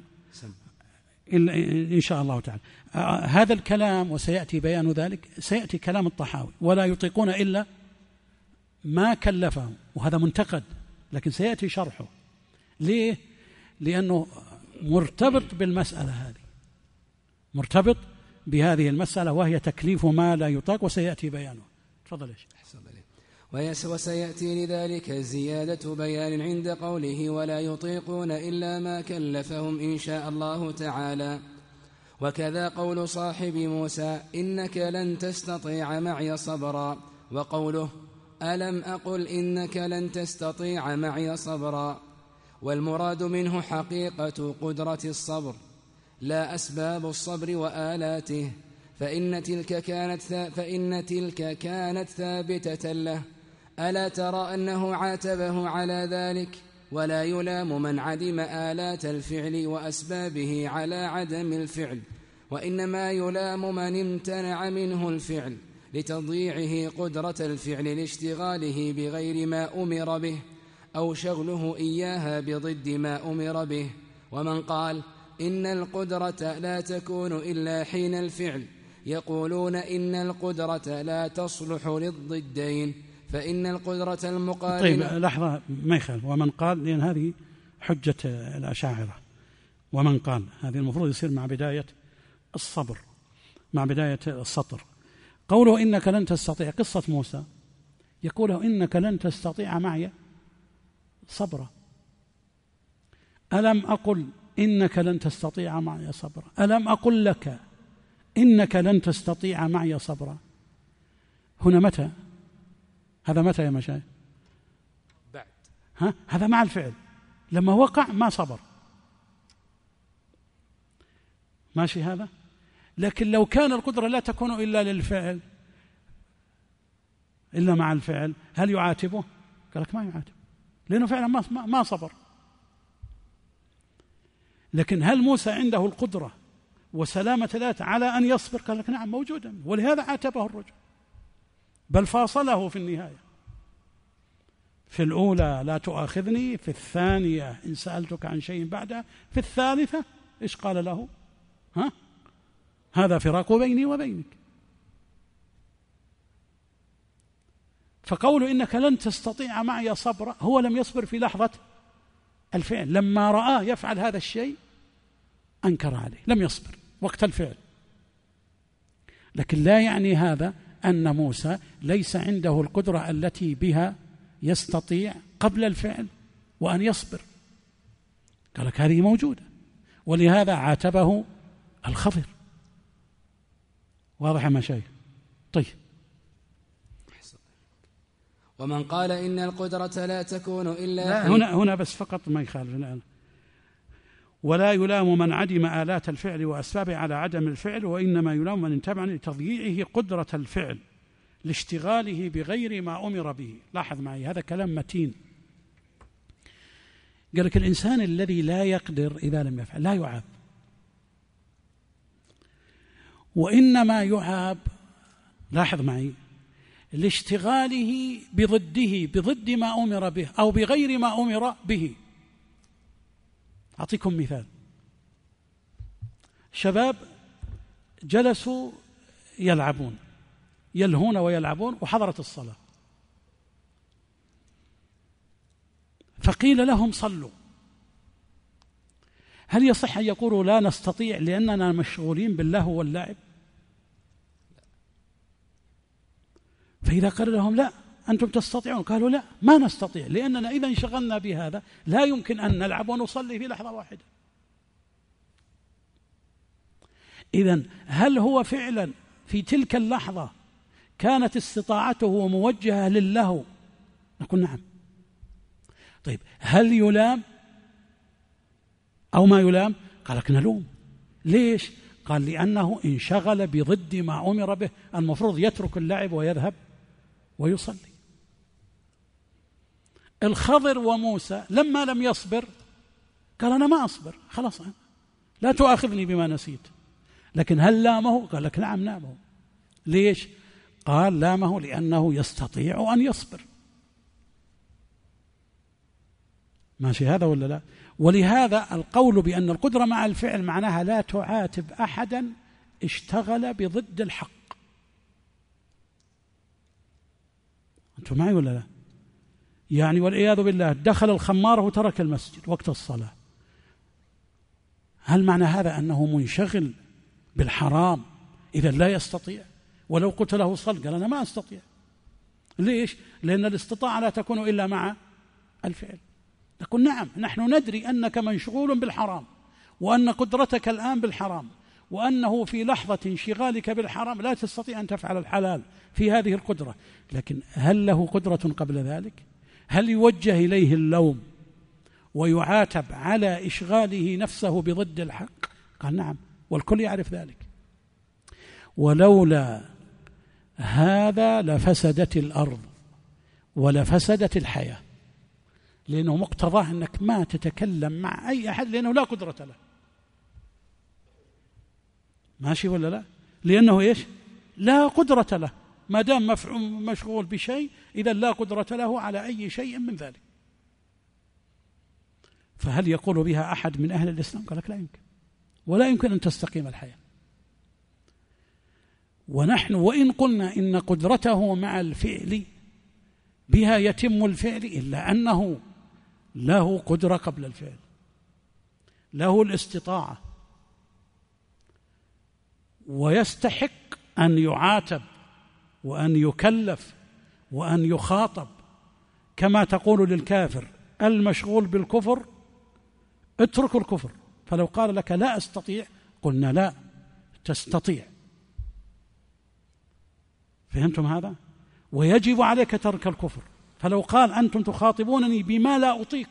إن شاء الله تعالى. آه هذا الكلام وسيأتي بيان ذلك، سيأتي كلام الطحاوي ولا يطيقون إلا ما كلفهم، وهذا منتقد لكن سيأتي شرحه. ليه؟ لأنه مرتبط بالمسألة هذه، مرتبط بهذه المسألة وهي تكليف ما لا يطاق، وسيأتي بيانه. تفضل يا شيخ. وسيأتي لذلك زيادة بيان عند قوله ولا يطيقون إلا ما كلفهم إن شاء الله تعالى. وكذا قول صاحب موسى إنك لن تستطيع معي صبرا، وقوله ألم أقل إنك لن تستطيع معي صبرا. والمراد منه حقيقة قدرة الصبر لا أسباب الصبر وآلاته، فإن تلك كانت فإن تلك كانت ثابتة له. ألا ترى أنه عاتبه على ذلك؟ ولا يلام من عدم آلات الفعل وأسبابه على عدم الفعل، وإنما يلام من امتنع منه الفعل لتضييعه قدرة الفعل لاشتغاله بغير ما أمر به أو شغله إياها بضد ما أمر به. ومن قال إن القدرة لا تكون إلا حين الفعل، يقولون إن القدرة لا تصلح للضدين، فإن القدرة المقارنة. طيب لحظة ما يخالف. ومن قال، لأن هذه حجة الأشاعرة. ومن قال هذه المفروض يصير مع بداية الصبر، مع بداية السطر. قوله إنك لن تستطيع، قصة موسى يقوله إنك لن تستطيع معي صبرا. ألم أقل إنك لن تستطيع معي صبرا؟ ألم أقل لك إنك لن تستطيع معي صبرا؟ هنا متى؟ هذا متى يا مشايخ؟ بعد. ها؟ هذا مع الفعل، لما وقع ما صبر، ماشي هذا. لكن لو كان القدرة لا تكون إلا للفعل، إلا مع الفعل، هل يعاتبه؟ قال لك ما يعاتب، لأنه فعلا ما ما صبر. لكن هل موسى عنده القدرة وسلامة ذات على أن يصبر؟ قال لك نعم موجودا، ولهذا عاتبه الرجل، بل فاصله في النهاية. في الأولى لا تؤاخذني، في الثانية إن سألتك عن شيء بعدها، في الثالثة إيش قال له؟ ها؟ هذا فراق بيني وبينك. فقول إنك لن تستطيع معي صبرا، هو لم يصبر في لحظة الفعل، لما رآه يفعل هذا الشيء أنكر عليه، لم يصبر وقت الفعل. لكن لا يعني هذا أن موسى ليس عنده القدرة التي بها يستطيع قبل الفعل وأن يصبر. قال لك هذه موجودة، ولهذا عاتبه الخضر. واضح يا مشايخ؟ طيب. ومن قال إن القدرة لا تكون إلا لا هنا هنا بس فقط ما يخالف الآن. ولا يلام من عدم آلات الفعل وأسبابه على عدم الفعل، وإنما يلام من انتبع لتضييعه قدرة الفعل لاشتغاله بغير ما أمر به. لاحظ معي هذا كلام متين. قال لك الإنسان الذي لا يقدر إذا لم يفعل لا يعاب، وإنما يعاب، لاحظ معي، لاشتغاله بضده، بضد ما أمر به أو بغير ما أمر به. أعطيكم مثال. شباب جلسوا يلعبون، يلهون ويلعبون، وحضرت الصلاة، فقيل لهم صلوا. هل يصح أن يقولوا لا نستطيع لأننا مشغولين باللهو واللعب؟ فإذا قال لهم لا، أنتم تستطيعون؟ قالوا لا، ما نستطيع، لأننا إذا انشغلنا بهذا لا يمكن أن نلعب ونصلي في لحظة واحدة. إذن هل هو فعلا في تلك اللحظة كانت استطاعته موجهة للهو؟ نقول نعم. طيب هل يلام أو ما يلام؟ قال لك نلوم. ليش؟ قال لأنه انشغل بضد ما أمر به، المفروض يترك اللعب ويذهب ويصلي. الخضر وموسى لما لم يصبر قال أنا ما أصبر، خلاص لا تؤاخذني بما نسيت. لكن هل لامه؟ قال لك نعم لامه. ليش؟ قال لامه لأنه يستطيع أن يصبر. ماشي هذا ولا لا؟ ولهذا القول بأن القدرة مع الفعل معناها لا تعاتب أحدا اشتغل بضد الحق. أنتم معي ولا لا؟ يعني والعياذ بالله دخل الخمارة وترك المسجد وقت الصلاة، هل معنى هذا أنه منشغل بالحرام إذا لا يستطيع؟ ولو قلت له صل قال أنا ما أستطيع. ليش؟ لأن الاستطاعة لا تكون إلا مع الفعل. نقول نعم نحن ندري أنك مشغول بالحرام، وأن قدرتك الآن بالحرام، وأنه في لحظة انشغالك بالحرام لا تستطيع أن تفعل الحلال في هذه القدرة. لكن هل له قدرة قبل ذلك؟ هل يوجه إليه اللوم ويعاتب على إشغاله نفسه بضد الحق؟ قال نعم، والكل يعرف ذلك. ولولا هذا لفسدت الأرض ولفسدت الحياة، لأنه مقتضاه أنك ما تتكلم مع أي أحد لأنه لا قدرة له. ماشي ولا لا؟ لأنه إيش؟ لا قدرة له، ما دام مشغول بشيء إذا لا قدرة له على أي شيء من ذلك. فهل يقول بها أحد من أهل الإسلام؟ قال لك لا يمكن، ولا يمكن أن تستقيم الحياة. ونحن وإن قلنا إن قدرته مع الفعل بها يتم الفعل، إلا أنه له قدرة قبل الفعل، له الاستطاعة، ويستحق أن يعاتب وأن يكلف وأن يخاطب، كما تقول للكافر المشغول بالكفر اترك الكفر. فلو قال لك لا أستطيع قلنا لا تستطيع. فهمتم هذا؟ ويجب عليك ترك الكفر. فلو قال أنتم تخاطبونني بما لا أطيق،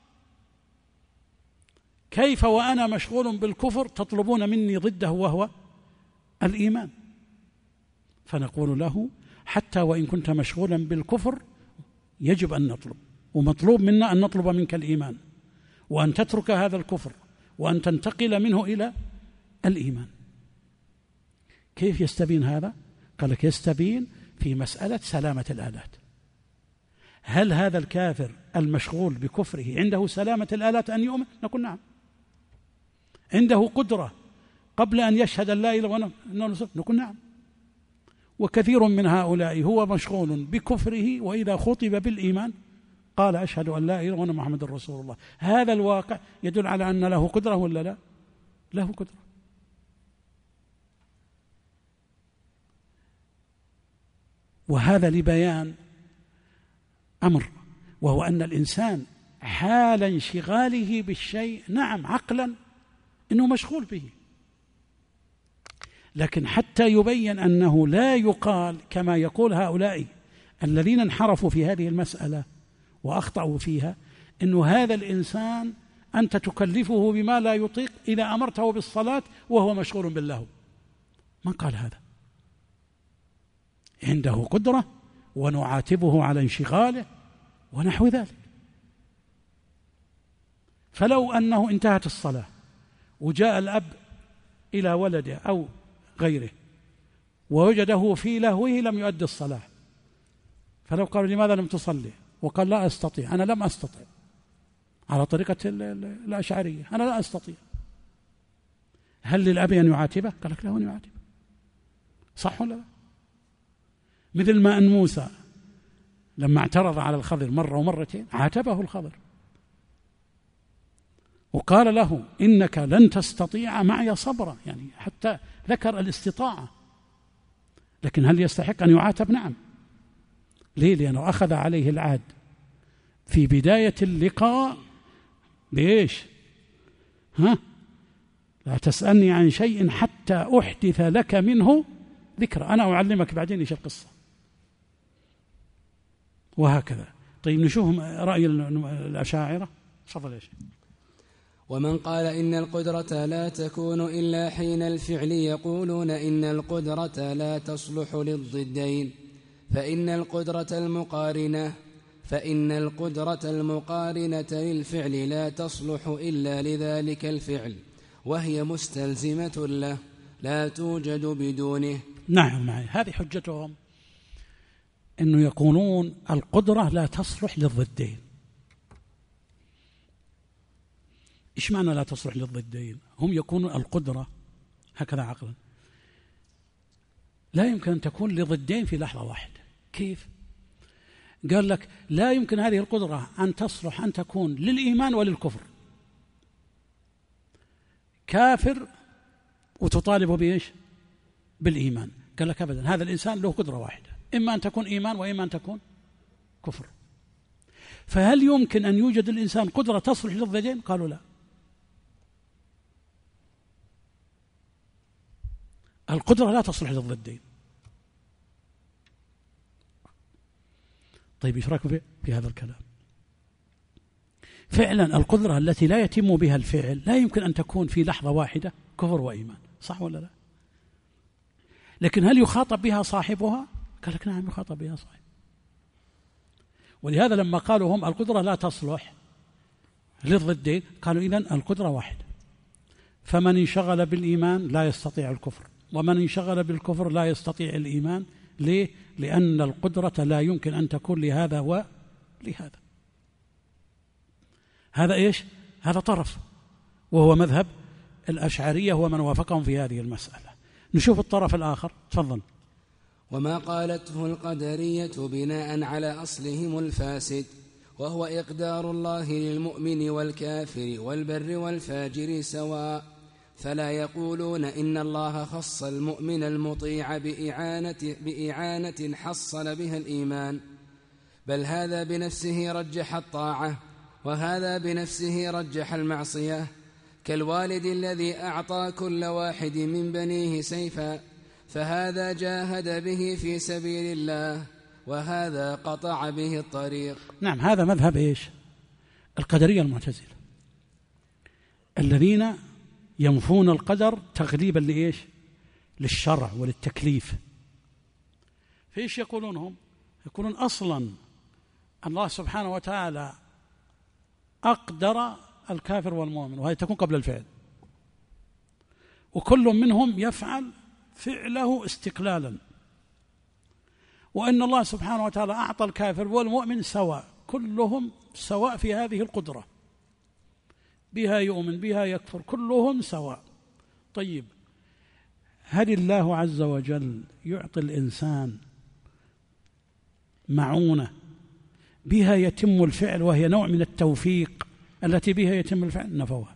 كيف وأنا مشغول بالكفر تطلبون مني ضده وهو الإيمان؟ فنقول له حتى وإن كنت مشغولا بالكفر يجب أن نطلب، ومطلوب منا أن نطلب منك الإيمان، وأن تترك هذا الكفر وأن تنتقل منه إلى الإيمان. كيف يستبين هذا؟ قال لك يستبين في مسألة سلامة الآلات. هل هذا الكافر المشغول بكفره عنده سلامة الآلات أن يؤمن؟ نقول نعم. عنده قدرة قبل أن يشهد أن لا إله إلا الله؟ نقول نعم. وكثير من هؤلاء هو مشغول بكفره وإذا خطب بالإيمان قال أشهد أن لا إله إلا الله محمد رسول الله. هذا الواقع يدل على أن له قدرة ولا لا؟ له قدرة. وهذا لبيان أمر، وهو أن الإنسان حال انشغاله بالشيء نعم عقلا إنه مشغول به، لكن حتى يبين أنه لا يقال كما يقول هؤلاء الذين انحرفوا في هذه المسألة وأخطأوا فيها، إنه هذا الإنسان أنت تكلفه بما لا يطيق إذا أمرته بالصلاة وهو مشغول بالله. من قال هذا؟ عنده قدرة ونعاتبه على انشغاله ونحو ذلك. فلو أنه انتهت الصلاة وجاء الأب إلى ولده أو غيره ووجده في لهوه لم يؤدي الصلاة، فلو قالوا لماذا لم تصلي؟ وقال لا أستطيع، أنا لم أستطع، على طريقة الأشعرية أنا لا أستطيع، هل للأب أن يعاتبه؟ قال لك له أن يعاتبه. صح ولا لا؟ مثل ما أن موسى لما اعترض على الخضر مرة ومرتين عاتبه الخضر وقال له إنك لن تستطيع معي صبرا، يعني حتى ذكر الاستطاعة. لكن هل يستحق أن يعاتب؟ نعم. ليه؟ لأنه أخذ عليه العهد في بداية اللقاء بإيش؟ ها؟ لا تسألني عن شيء حتى أحدث لك منه ذكر، أنا أعلمك بعدين إيش القصة، وهكذا. طيب نشوف رأي الأشاعرة. تفضل يا شيخ. ومن قال إن القدرة لا تكون إلا حين الفعل يقولون إن القدرة لا تصلح للضدين، فإن القدرة المقارنة فإن القدرة المقارنة للفعل لا تصلح إلا لذلك الفعل، وهي مستلزمة له لا توجد بدونه. نعم معي، هذه حجتهم، إنه يقولون القدرة لا تصلح للضدين. إيش معنى لا تصلح للضدين؟ هم يكونون القدرة هكذا عقلا لا يمكن أن تكون لضدين في لحظة واحدة. كيف؟ قال لك لا يمكن هذه القدرة أن تصلح أن تكون للإيمان وللكفر، كافر وتطالب بإيش؟ بالإيمان. قال لك أبدا، هذا الإنسان له قدرة واحدة، إما أن تكون إيمان وإما أن تكون كفر. فهل يمكن أن يوجد الإنسان قدرة تصلح للضدين؟ قالوا لا، القدرة لا تصلح للضدين. طيب ايش رايكم في هذا الكلام؟ فعلا القدرة التي لا يتم بها الفعل لا يمكن أن تكون في لحظة واحدة كفر وإيمان، صح ولا لا؟ لكن هل يخاطب بها صاحبها؟ قال لك نعم يخاطب بها صاحب. ولهذا لما قالوا هم القدرة لا تصلح للضدين قالوا إذن القدرة واحدة، فمن انشغل بالإيمان لا يستطيع الكفر، ومن انشغل بالكفر لا يستطيع الإيمان. ليه؟ لأن القدرة لا يمكن أن تكون لهذا ولهذا. هذا إيش؟ هذا طرف، وهو مذهب الأشعرية ومن وافقهم في هذه المسألة. نشوف الطرف الآخر. تفضل. وما قالته القدرية بناء على أصلهم الفاسد، وهو إقدار الله للمؤمن والكافر والبر والفاجر سواء، فلا يقولون إن الله خص المؤمن المطيع بإعانة, بإعانة حصل بها الإيمان، بل هذا بنفسه رجح الطاعة وهذا بنفسه رجح المعصية، كالوالد الذي أعطى كل واحد من بنيه سيفا، فهذا جاهد به في سبيل الله وهذا قطع به الطريق. نعم، هذا مذهب إيش؟ القدرية المعتزلة الذين ينفون القدر تغليبا لإيش؟ للشرع وللتكليف. فإيش يقولون هم؟ يقولون أصلا الله سبحانه وتعالى أقدر الكافر والمؤمن، وهي تكون قبل الفعل، وكل منهم يفعل فعله استقلالا، وأن الله سبحانه وتعالى أعطى الكافر والمؤمن سواء، كلهم سواء في هذه القدرة، بها يؤمن بها يكفر، كلهم سواء. طيب هل الله عز وجل يعطي الإنسان معونة بها يتم الفعل وهي نوع من التوفيق التي بها يتم الفعل؟ نفوها،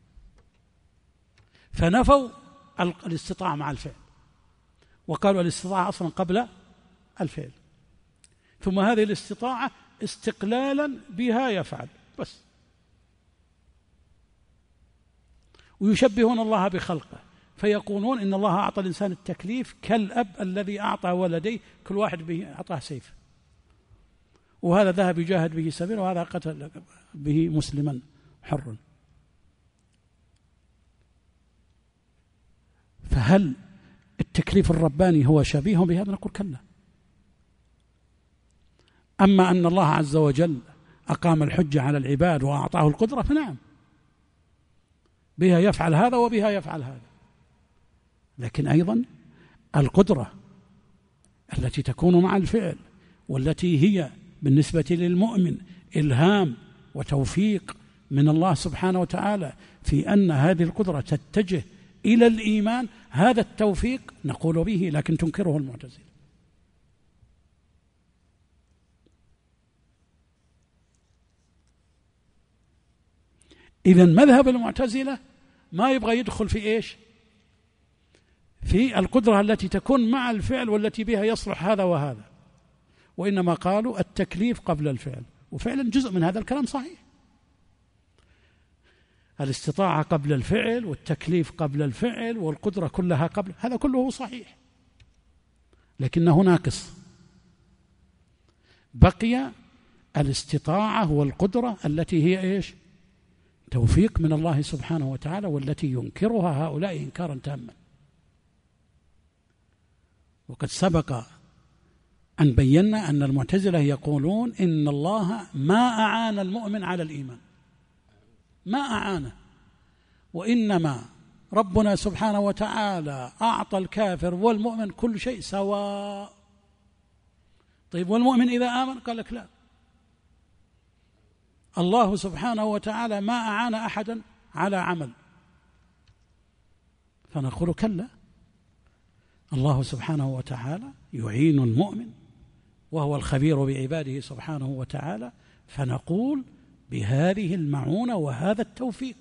فنفوا الاستطاعة مع الفعل، وقالوا الاستطاعة أصلا قبل الفعل، ثم هذه الاستطاعة استقلالا بها يفعل بس. ويشبهون الله بخلقه، فيقولون إن الله أعطى الإنسان التكليف كالأب الذي أعطى ولديه كل واحد به أعطاه سيف، وهذا ذهب يجاهد به سبيله وهذا قتل به مسلما حرا. فهل التكليف الرباني هو شبيه بهذا؟ نقول كلا. أما أن الله عز وجل أقام الحجة على العباد وأعطاه القدرة فنعم، بها يفعل هذا وبها يفعل هذا، لكن أيضا القدرة التي تكون مع الفعل والتي هي بالنسبة للمؤمن إلهام وتوفيق من الله سبحانه وتعالى في أن هذه القدرة تتجه إلى الإيمان، هذا التوفيق نقول به، لكن تنكره المعتزلة. إذن مذهب المعتزلة ما يبغى يدخل في إيش؟ في القدرة التي تكون مع الفعل والتي بها يصلح هذا وهذا، وإنما قالوا التكليف قبل الفعل، وفعلا جزء من هذا الكلام صحيح، الاستطاعة قبل الفعل والتكليف قبل الفعل والقدرة كلها قبل، هذا كله صحيح، لكنه ناقص، بقي الاستطاعة والقدرة التي هي إيش؟ توفيق من الله سبحانه وتعالى، والتي ينكرها هؤلاء إنكارا تاما. وقد سبق أن بينا أن المعتزلة يقولون إن الله ما أعان المؤمن على الإيمان، ما أعانه، وإنما ربنا سبحانه وتعالى أعطى الكافر والمؤمن كل شيء سواء. طيب والمؤمن إذا آمن؟ قال لك لا، الله سبحانه وتعالى ما أعان أحدا على عمل، فنقول كلا، الله سبحانه وتعالى يعين المؤمن وهو الخبير بعباده سبحانه وتعالى، فنقول بهذه المعونة وهذا التوفيق.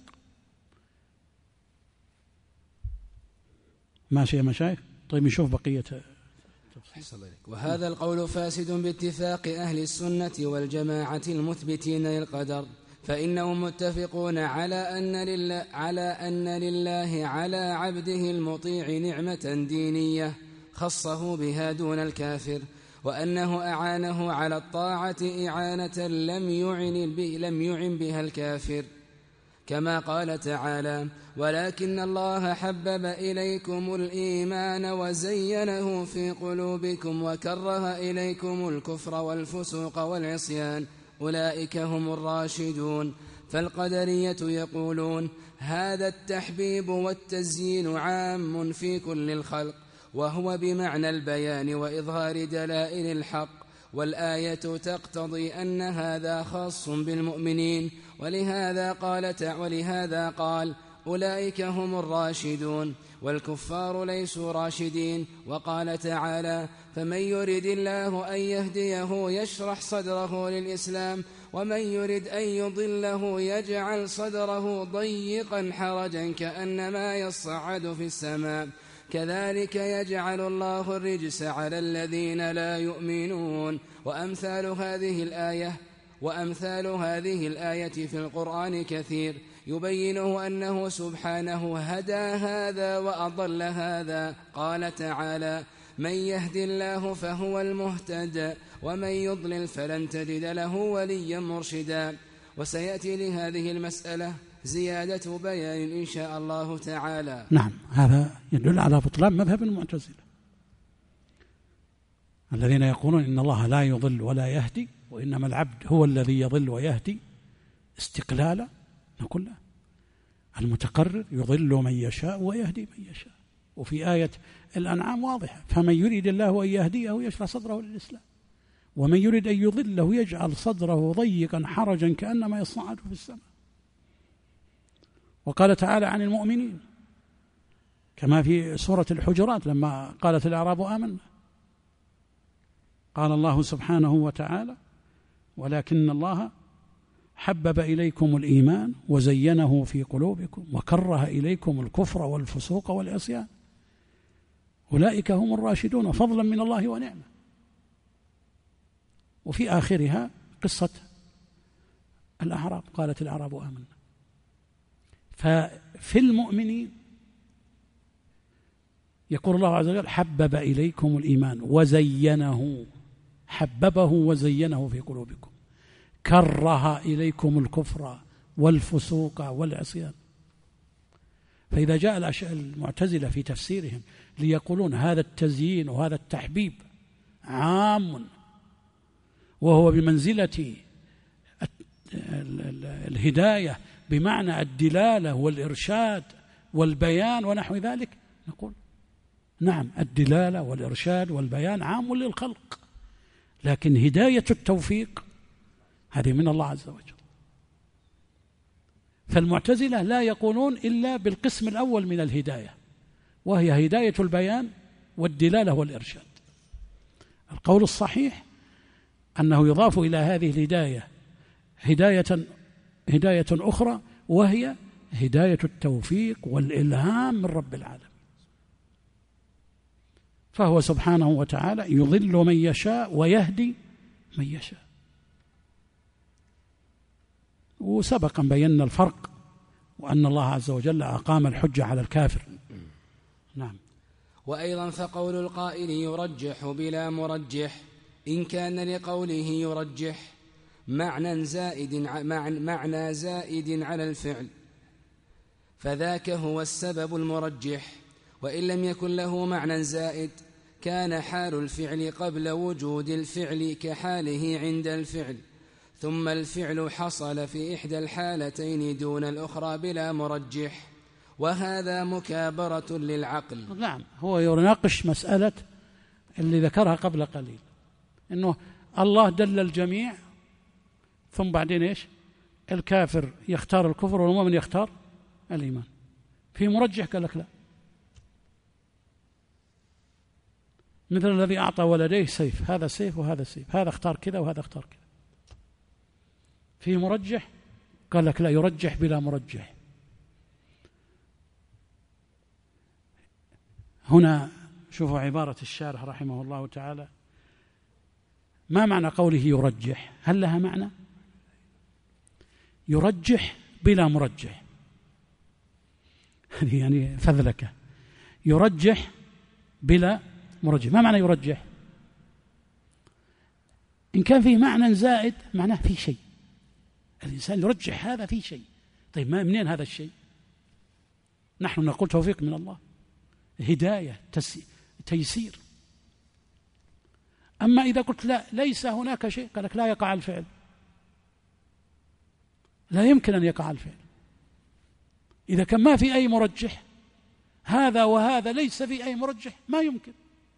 ماشي يا مشايخ؟ طيب نشوف بقية. وهذا القول فاسد باتفاق أهل السنة والجماعة المثبتين للقدر، فإنهم متفقون على أن لله, على أن لله على عبده المطيع نعمة دينية خصه بها دون الكافر، وأنه أعانه على الطاعة إعانة لم يعن, لم يعن بها الكافر، كما قال تعالى: ولكن الله حبب إليكم الإيمان وزينه في قلوبكم وكره إليكم الكفر والفسوق والعصيان أولئك هم الراشدون. فالقدرية يقولون هذا التحبيب والتزيين عام في كل الخلق، وهو بمعنى البيان وإظهار دلائل الحق، والآية تقتضي أن هذا خاص بالمؤمنين، ولهذا قال ولهذا قال أولئك هم الراشدون، والكفار ليسوا راشدين. وقال تعالى: فمن يرد الله أن يهديه يشرح صدره للإسلام، ومن يرد أن يضله يجعل صدره ضيقا حرجا كأنما يصعد في السماء، كذلك يجعل الله الرجس على الذين لا يؤمنون. وأمثال هذه الآية وأمثال هذه الآية في القرآن كثير يبينه أنه سبحانه هدى هذا وأضل هذا. قال تعالى: من يهد الله فهو المهتد، ومن يضلل فلن تجد له وليا مرشدا. وسيأتي لهذه المسألة زيادة بيان إن شاء الله تعالى. نعم، هذا يدل على بطلان مذهب المعتزلة الذين يقولون إن الله لا يضل ولا يهدي، وإنما العبد هو الذي يضل ويهدي استقلالا. نقول لا، المتقرر يضل من يشاء ويهدي من يشاء. وفي آية الأنعام واضحة: فمن يريد الله أن يهديه يشرح صدره للإسلام، ومن يريد أن يضله يجعل صدره ضيقا حرجا كأنما يصعد في السماء. وقال تعالى عن المؤمنين كما في سورة الحجرات لما قالت الأعراب آمنا، قال الله سبحانه وتعالى: ولكن الله حبب إليكم الإيمان وزينه في قلوبكم وكره إليكم الكفر والفسوق والعصيان أولئك هم الراشدون فضلا من الله ونعمة. وفي آخرها قصة الأعراب، قالت الأعراب آمنا. ففي المؤمنين يقول الله عز وجل: حبب إليكم الإيمان وزينه، حببه وزينه في قلوبكم، كره إليكم الكفر والفسوق والعصيان. فإذا جاء المعتزلة في تفسيرهم ليقولون هذا التزيين وهذا التحبيب عام وهو بمنزلة الهداية بمعنى الدلالة والإرشاد والبيان ونحو ذلك، نقول نعم، الدلالة والإرشاد والبيان عام للخلق، لكن هداية التوفيق هذه من الله عز وجل. فالمعتزلة لا يقولون إلا بالقسم الأول من الهداية، وهي هداية البيان والدلالة والإرشاد. القول الصحيح أنه يضاف إلى هذه الهداية هداية هداية أخرى، وهي هداية التوفيق والإلهام من رب العالمين. فهو سبحانه وتعالى يضل من يشاء ويهدي من يشاء. وسبقا بينا الفرق، وأن الله عز وجل أقام الحجة على الكافر. نعم. وأيضا فقول القائل يرجح بلا مرجح إن كان لقوله يرجح معنى زائد معنى زائد على الفعل فذاك هو السبب المرجح، وإن لم يكن له معنى زائد كان حال الفعل قبل وجود الفعل كحاله عند الفعل، ثم الفعل حصل في إحدى الحالتين دون الأخرى بلا مرجح، وهذا مكابرة للعقل. نعم، هو يناقش مسألة اللي ذكرها قبل قليل، إنه الله دل الجميع ثم بعدين إيش؟ الكافر يختار الكفر والمؤمن يختار الإيمان. في مرجح؟ قال لك لا. مثل الذي أعطى ولديه سيف، هذا سيف وهذا سيف، هذا اختار كذا وهذا اختار كذا. في مرجح؟ قال لك لا، يرجح بلا مرجح. هنا شوفوا عبارة الشارح رحمه الله تعالى، ما معنى قوله يرجح؟ هل لها معنى؟ يرجح بلا مرجح، هذه يعني فذلكة. يرجح بلا مرجح، ما معنى يرجح؟ إن كان فيه معنى زائد معناه فيه شيء، الإنسان يرجح هذا فيه شيء. طيب ما منين هذا الشيء؟ نحن نقول توفيق من الله، هداية، تيسير. أما إذا قلت لا ليس هناك شيء، قال لك لا يقع الفعل، لا يمكن أن يقع الفعل. إذا كان ما في أي مرجح، هذا وهذا ليس في أي مرجح، ما يمكن.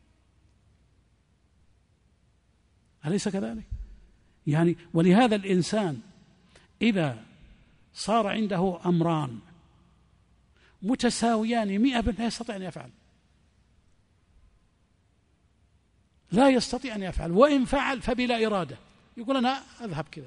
أليس كذلك؟ يعني ولهذا الإنسان إذا صار عنده أمران متساويان مئة بالمئة لا يستطيع أن يفعل، لا يستطيع أن يفعل، وإن فعل فبلا إرادة، يقول أنا أذهب كذا.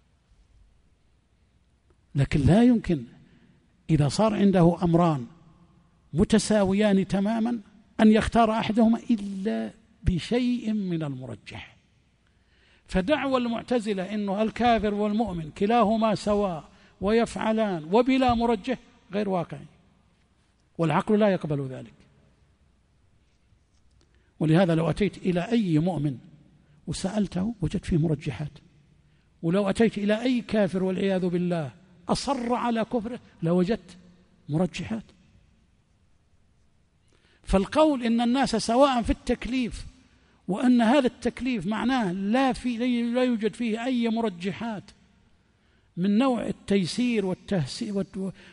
لكن لا يمكن إذا صار عنده أمران متساويان تماما أن يختار أحدهما إلا بشيء من المرجح. فدعوى المعتزلة إنه الكافر والمؤمن كلاهما سواء ويفعلان وبلا مرجح غير واقعي، والعقل لا يقبل ذلك. ولهذا لو أتيت إلى أي مؤمن وسألته وجدت فيه مرجحات، ولو أتيت إلى أي كافر والعياذ بالله أصر على كفره لوجدت مرجحات. فالقول إن الناس سواء في التكليف وأن هذا التكليف معناه لا, في لا يوجد فيه أي مرجحات من نوع التيسير والتهسير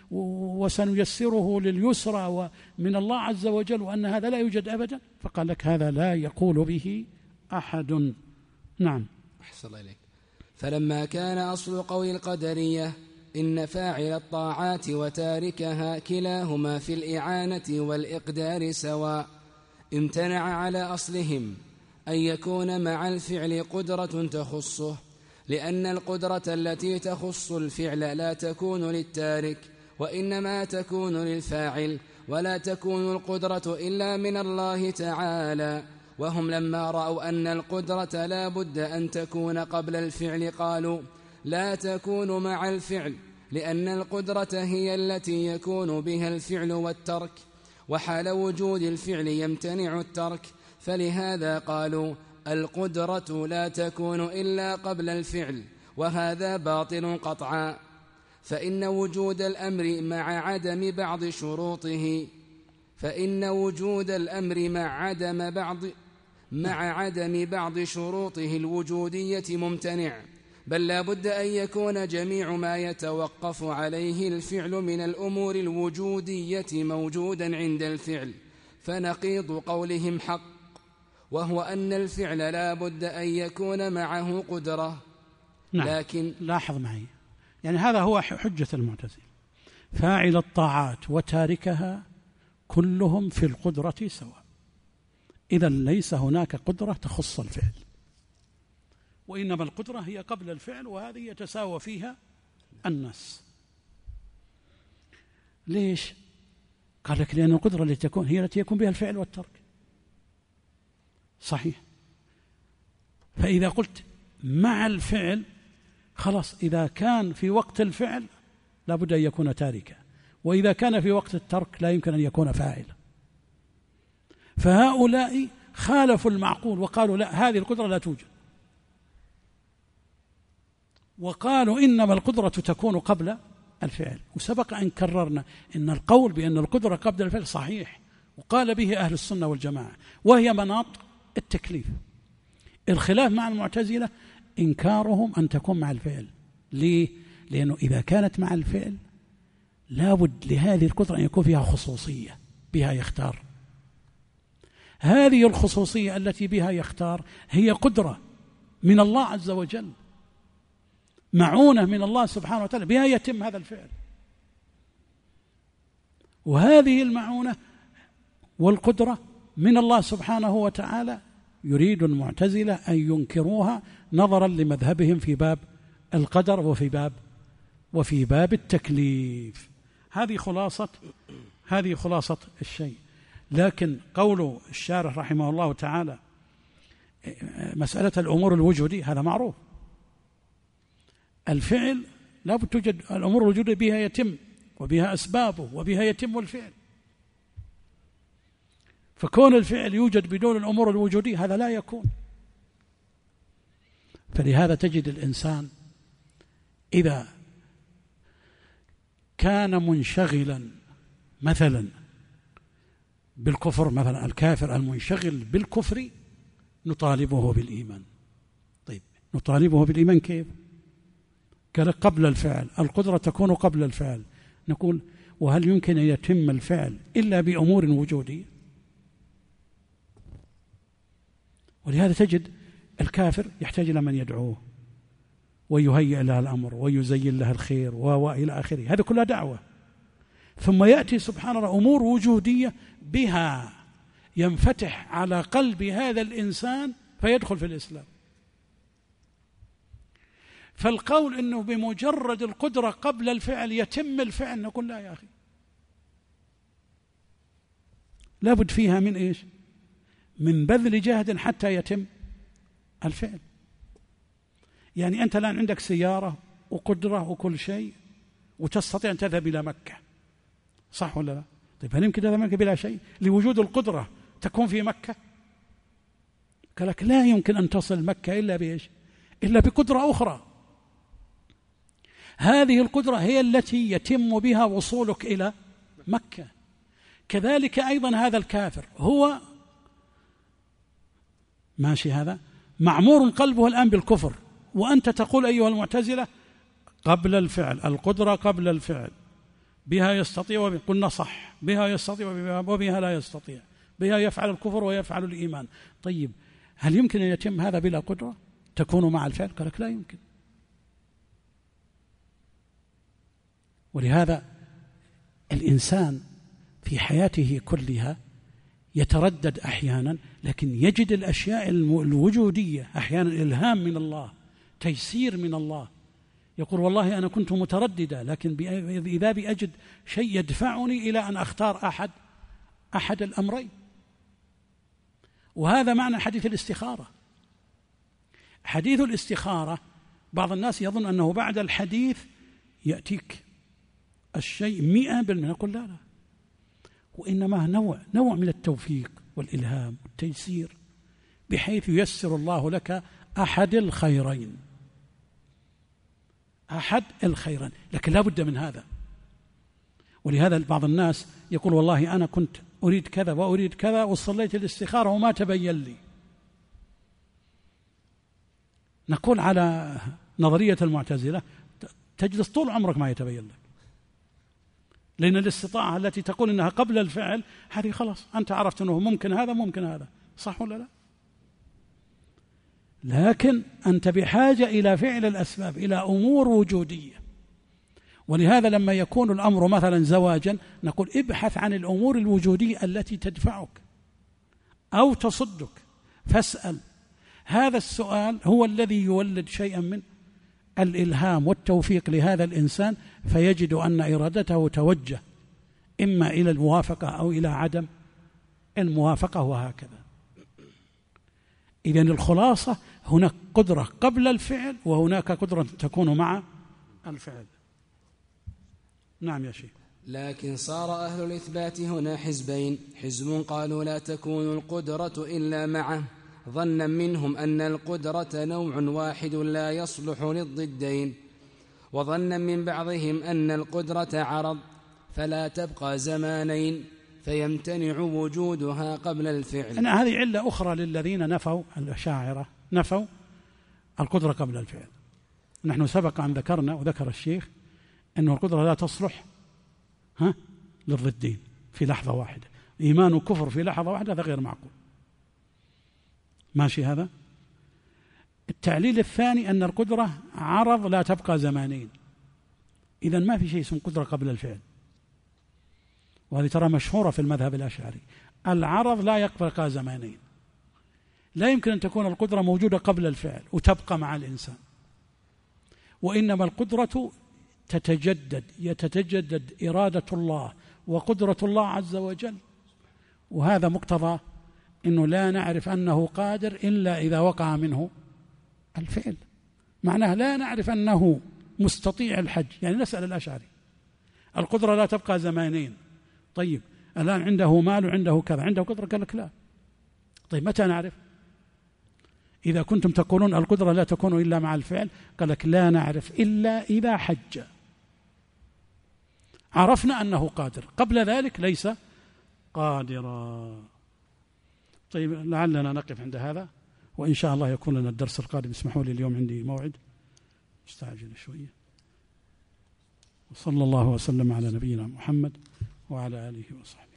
وسنيسره لليسرى ومن الله عز وجل، وأن هذا لا يوجد أبدا، فقال لك هذا لا يقول به أحد. نعم. أحسن الله إليك. فلما كان أصل قول القدرية إن فاعل الطاعات وتاركها كلاهما في الإعانة والإقدار سواء، امتنع على أصلهم أن يكون مع الفعل قدرة تخصه، لأن القدرة التي تخص الفعل لا تكون للتارك وإنما تكون للفاعل، ولا تكون القدرة إلا من الله تعالى. وهم لما رأوا أن القدرة لا بد أن تكون قبل الفعل قالوا لا تكون مع الفعل، لأن القدرة هي التي يكون بها الفعل والترك، وحال وجود الفعل يمتنع الترك، فلهذا قالوا القدرة لا تكون إلا قبل الفعل، وهذا باطل قطعا. فإن وجود الأمر مع عدم بعض شروطه فإن وجود الأمر مع عدم بعض مع عدم بعض شروطه الوجودية ممتنع، بل لا بد أن يكون جميع ما يتوقف عليه الفعل من الأمور الوجودية موجودا عند الفعل، فنقيض قولهم حق، وهو أن الفعل لا بد أن يكون معه قدرة. نعم. لكن لاحظ معي، يعني هذا هو حجة المعتزلة، فاعل الطاعات وتاركها كلهم في القدرة سواء، إذا ليس هناك قدرة تخص الفعل، وإنما القدرة هي قبل الفعل، وهذه يتساوى فيها الناس. ليش؟ قال لك لأن القدرة التي تكون هي التي يكون بها الفعل والترك، صحيح. فإذا قلت مع الفعل خلاص، إذا كان في وقت الفعل لابد أن يكون تاركا، وإذا كان في وقت الترك لا يمكن أن يكون فاعلا. فهؤلاء خالفوا المعقول وقالوا لا، هذه القدرة لا توجد، وقالوا إنما القدرة تكون قبل الفعل. وسبق أن كررنا إن القول بأن القدرة قبل الفعل صحيح، وقال به أهل السنة والجماعة، وهي مناط التكليف. الخلاف مع المعتزلة إنكارهم أن تكون مع الفعل. ليه؟ لأنه إذا كانت مع الفعل لابد لهذه القدرة أن يكون فيها خصوصية بها يختار. هذه الخصوصية التي بها يختار هي قدرة من الله عز وجل، معونة من الله سبحانه وتعالى، بها يتم هذا الفعل. وهذه المعونة والقدرة من الله سبحانه وتعالى يريد المعتزلة أن ينكروها نظرا لمذهبهم في باب القدر وفي باب وفي باب التكليف. هذه خلاصة هذه خلاصة الشيء. لكن قول الشارح رحمه الله تعالى مسألة الأمور الوجودية هذا معروف. الفعل لا بد توجد الأمور الوجودية، بها يتم وبها أسبابه وبها يتم الفعل. فكون الفعل يوجد بدون الأمور الوجودية هذا لا يكون. فلهذا تجد الإنسان إذا كان منشغلا مثلا بالكفر، مثلا الكافر المنشغل بالكفر نطالبه بالإيمان. طيب نطالبه بالإيمان كيف؟ قال قبل الفعل، القدرة تكون قبل الفعل. نقول وهل يمكن أن يتم الفعل إلا بأمور وجودية؟ ولهذا تجد الكافر يحتاج إلى من يدعوه ويهيئ له الأمر ويزين له الخير وإلى آخره، هذا كلها دعوة. ثم يأتي سبحان الله أمور وجودية بها ينفتح على قلب هذا الإنسان فيدخل في الإسلام. فالقول أنه بمجرد القدرة قبل الفعل يتم الفعل، نقول لا يا أخي، لابد فيها من إيش؟ من بذل جهد حتى يتم الفعل. يعني أنت الآن عندك سيارة وقدرة وكل شيء وتستطيع أن تذهب إلى مكة، صح ولا لا؟ طيب هل يمكن تذهب مكة بلا شيء لوجود القدرة تكون في مكة؟ قال لك لا يمكن أن تصل مكة إلا بإيش؟ إلا بقدرة أخرى. هذه القدرة هي التي يتم بها وصولك إلى مكة. كذلك أيضا هذا الكافر هو ماشي، هذا معمور قلبه الآن بالكفر، وأنت تقول أيها المعتزلة قبل الفعل، القدرة قبل الفعل، بها يستطيع وبها، قلنا صح، بها يستطيع وبها لا يستطيع، بها يفعل الكفر ويفعل الإيمان. طيب هل يمكن أن يتم هذا بلا قدرة تكون مع الفعل؟ قال لك لا يمكن. ولهذا الإنسان في حياته كلها يتردد أحيانا، لكن يجد الأشياء الوجودية أحيانا إلهام من الله، تيسير من الله. يقول والله أنا كنت مترددا، لكن إذا بأجد شيء يدفعني إلى أن أختار أحد أحد الأمرين. وهذا معنى حديث الاستخارة. حديث الاستخارة بعض الناس يظن أنه بعد الحديث يأتيك الشيء مئة بالمئة، نقول لا لا، وإنما نوع نوع من التوفيق والإلهام والتيسير، بحيث ييسر الله لك أحد الخيرين أحد الخيرين لكن لا بد من هذا. ولهذا بعض الناس يقول والله أنا كنت أريد كذا وأريد كذا وصليت الاستخارة وما تبين لي. نقول على نظرية المعتزلة تجلس طول عمرك ما يتبين لك، لأن الاستطاعة التي تقول إنها قبل الفعل هذه خلاص أنت عرفت أنه ممكن هذا ممكن هذا، صح ولا لا؟ لكن أنت بحاجة إلى فعل الأسباب، إلى أمور وجودية. ولهذا لما يكون الأمر مثلا زواجا نقول ابحث عن الأمور الوجودية التي تدفعك أو تصدك، فاسأل. هذا السؤال هو الذي يولد شيئا من الإلهام والتوفيق لهذا الإنسان، فيجد أن إرادته توجه إما إلى الموافقة أو إلى عدم الموافقة، وهكذا. إذن الخلاصة هناك قدرة قبل الفعل وهناك قدرة تكون مع الفعل. نعم يا شيخ. لكن صار أهل الإثبات هنا حزبين، حزب قالوا لا تكون القدرة إلا معه ظنا منهم أن القدرة نوع واحد لا يصلح للضدين، وظنا من بعضهم أن القدرة عرض فلا تبقى زمانين فيمتنع وجودها قبل الفعل. أنا هذه علة أخرى للذين نفوا الأشاعرة، نفوا القدرة قبل الفعل. نحن سبق أن ذكرنا وذكر الشيخ أن القدرة لا تصلح ها للضدين في لحظة واحدة، إيمان وكفر في لحظة واحدة هذا غير معقول. ماشي هذا. التعليل الثاني أن القدرة عرض لا تبقى زمانين، إذن ما في شيء اسمه قدرة قبل الفعل، وهذه ترى مشهورة في المذهب الأشعري. العرض لا يبقى زمانين، لا يمكن أن تكون القدرة موجودة قبل الفعل وتبقى مع الإنسان، وإنما القدرة تتجدد، يتجدد إرادة الله وقدرة الله عز وجل، وهذا مقتضى إنه لا نعرف أنه قادر إلا إذا وقع منه الفعل. معناه لا نعرف أنه مستطيع الحج، يعني نسأل الأشعري القدرة لا تبقى زمانين، طيب الآن عنده مال وعنده كذا، عنده قدرة؟ قال لك لا. طيب متى نعرف؟ إذا كنتم تقولون القدرة لا تكون إلا مع الفعل، قال لك لا نعرف إلا إذا حج، عرفنا أنه قادر، قبل ذلك ليس قادرا. طيب لعلنا نقف عند هذا، وإن شاء الله يكون لنا الدرس القادم. اسمحوا لي اليوم عندي موعد مستعجل شوية. وصلى الله وسلم على نبينا محمد وعلى آله وصحبه.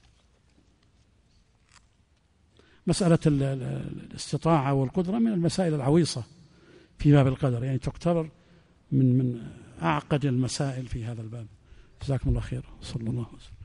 مسألة الاستطاعة والقدرة من المسائل العويصة في باب القدر، يعني تعتبر من من أعقد المسائل في هذا الباب. جزاكم الله خير. صلى الله وسلم.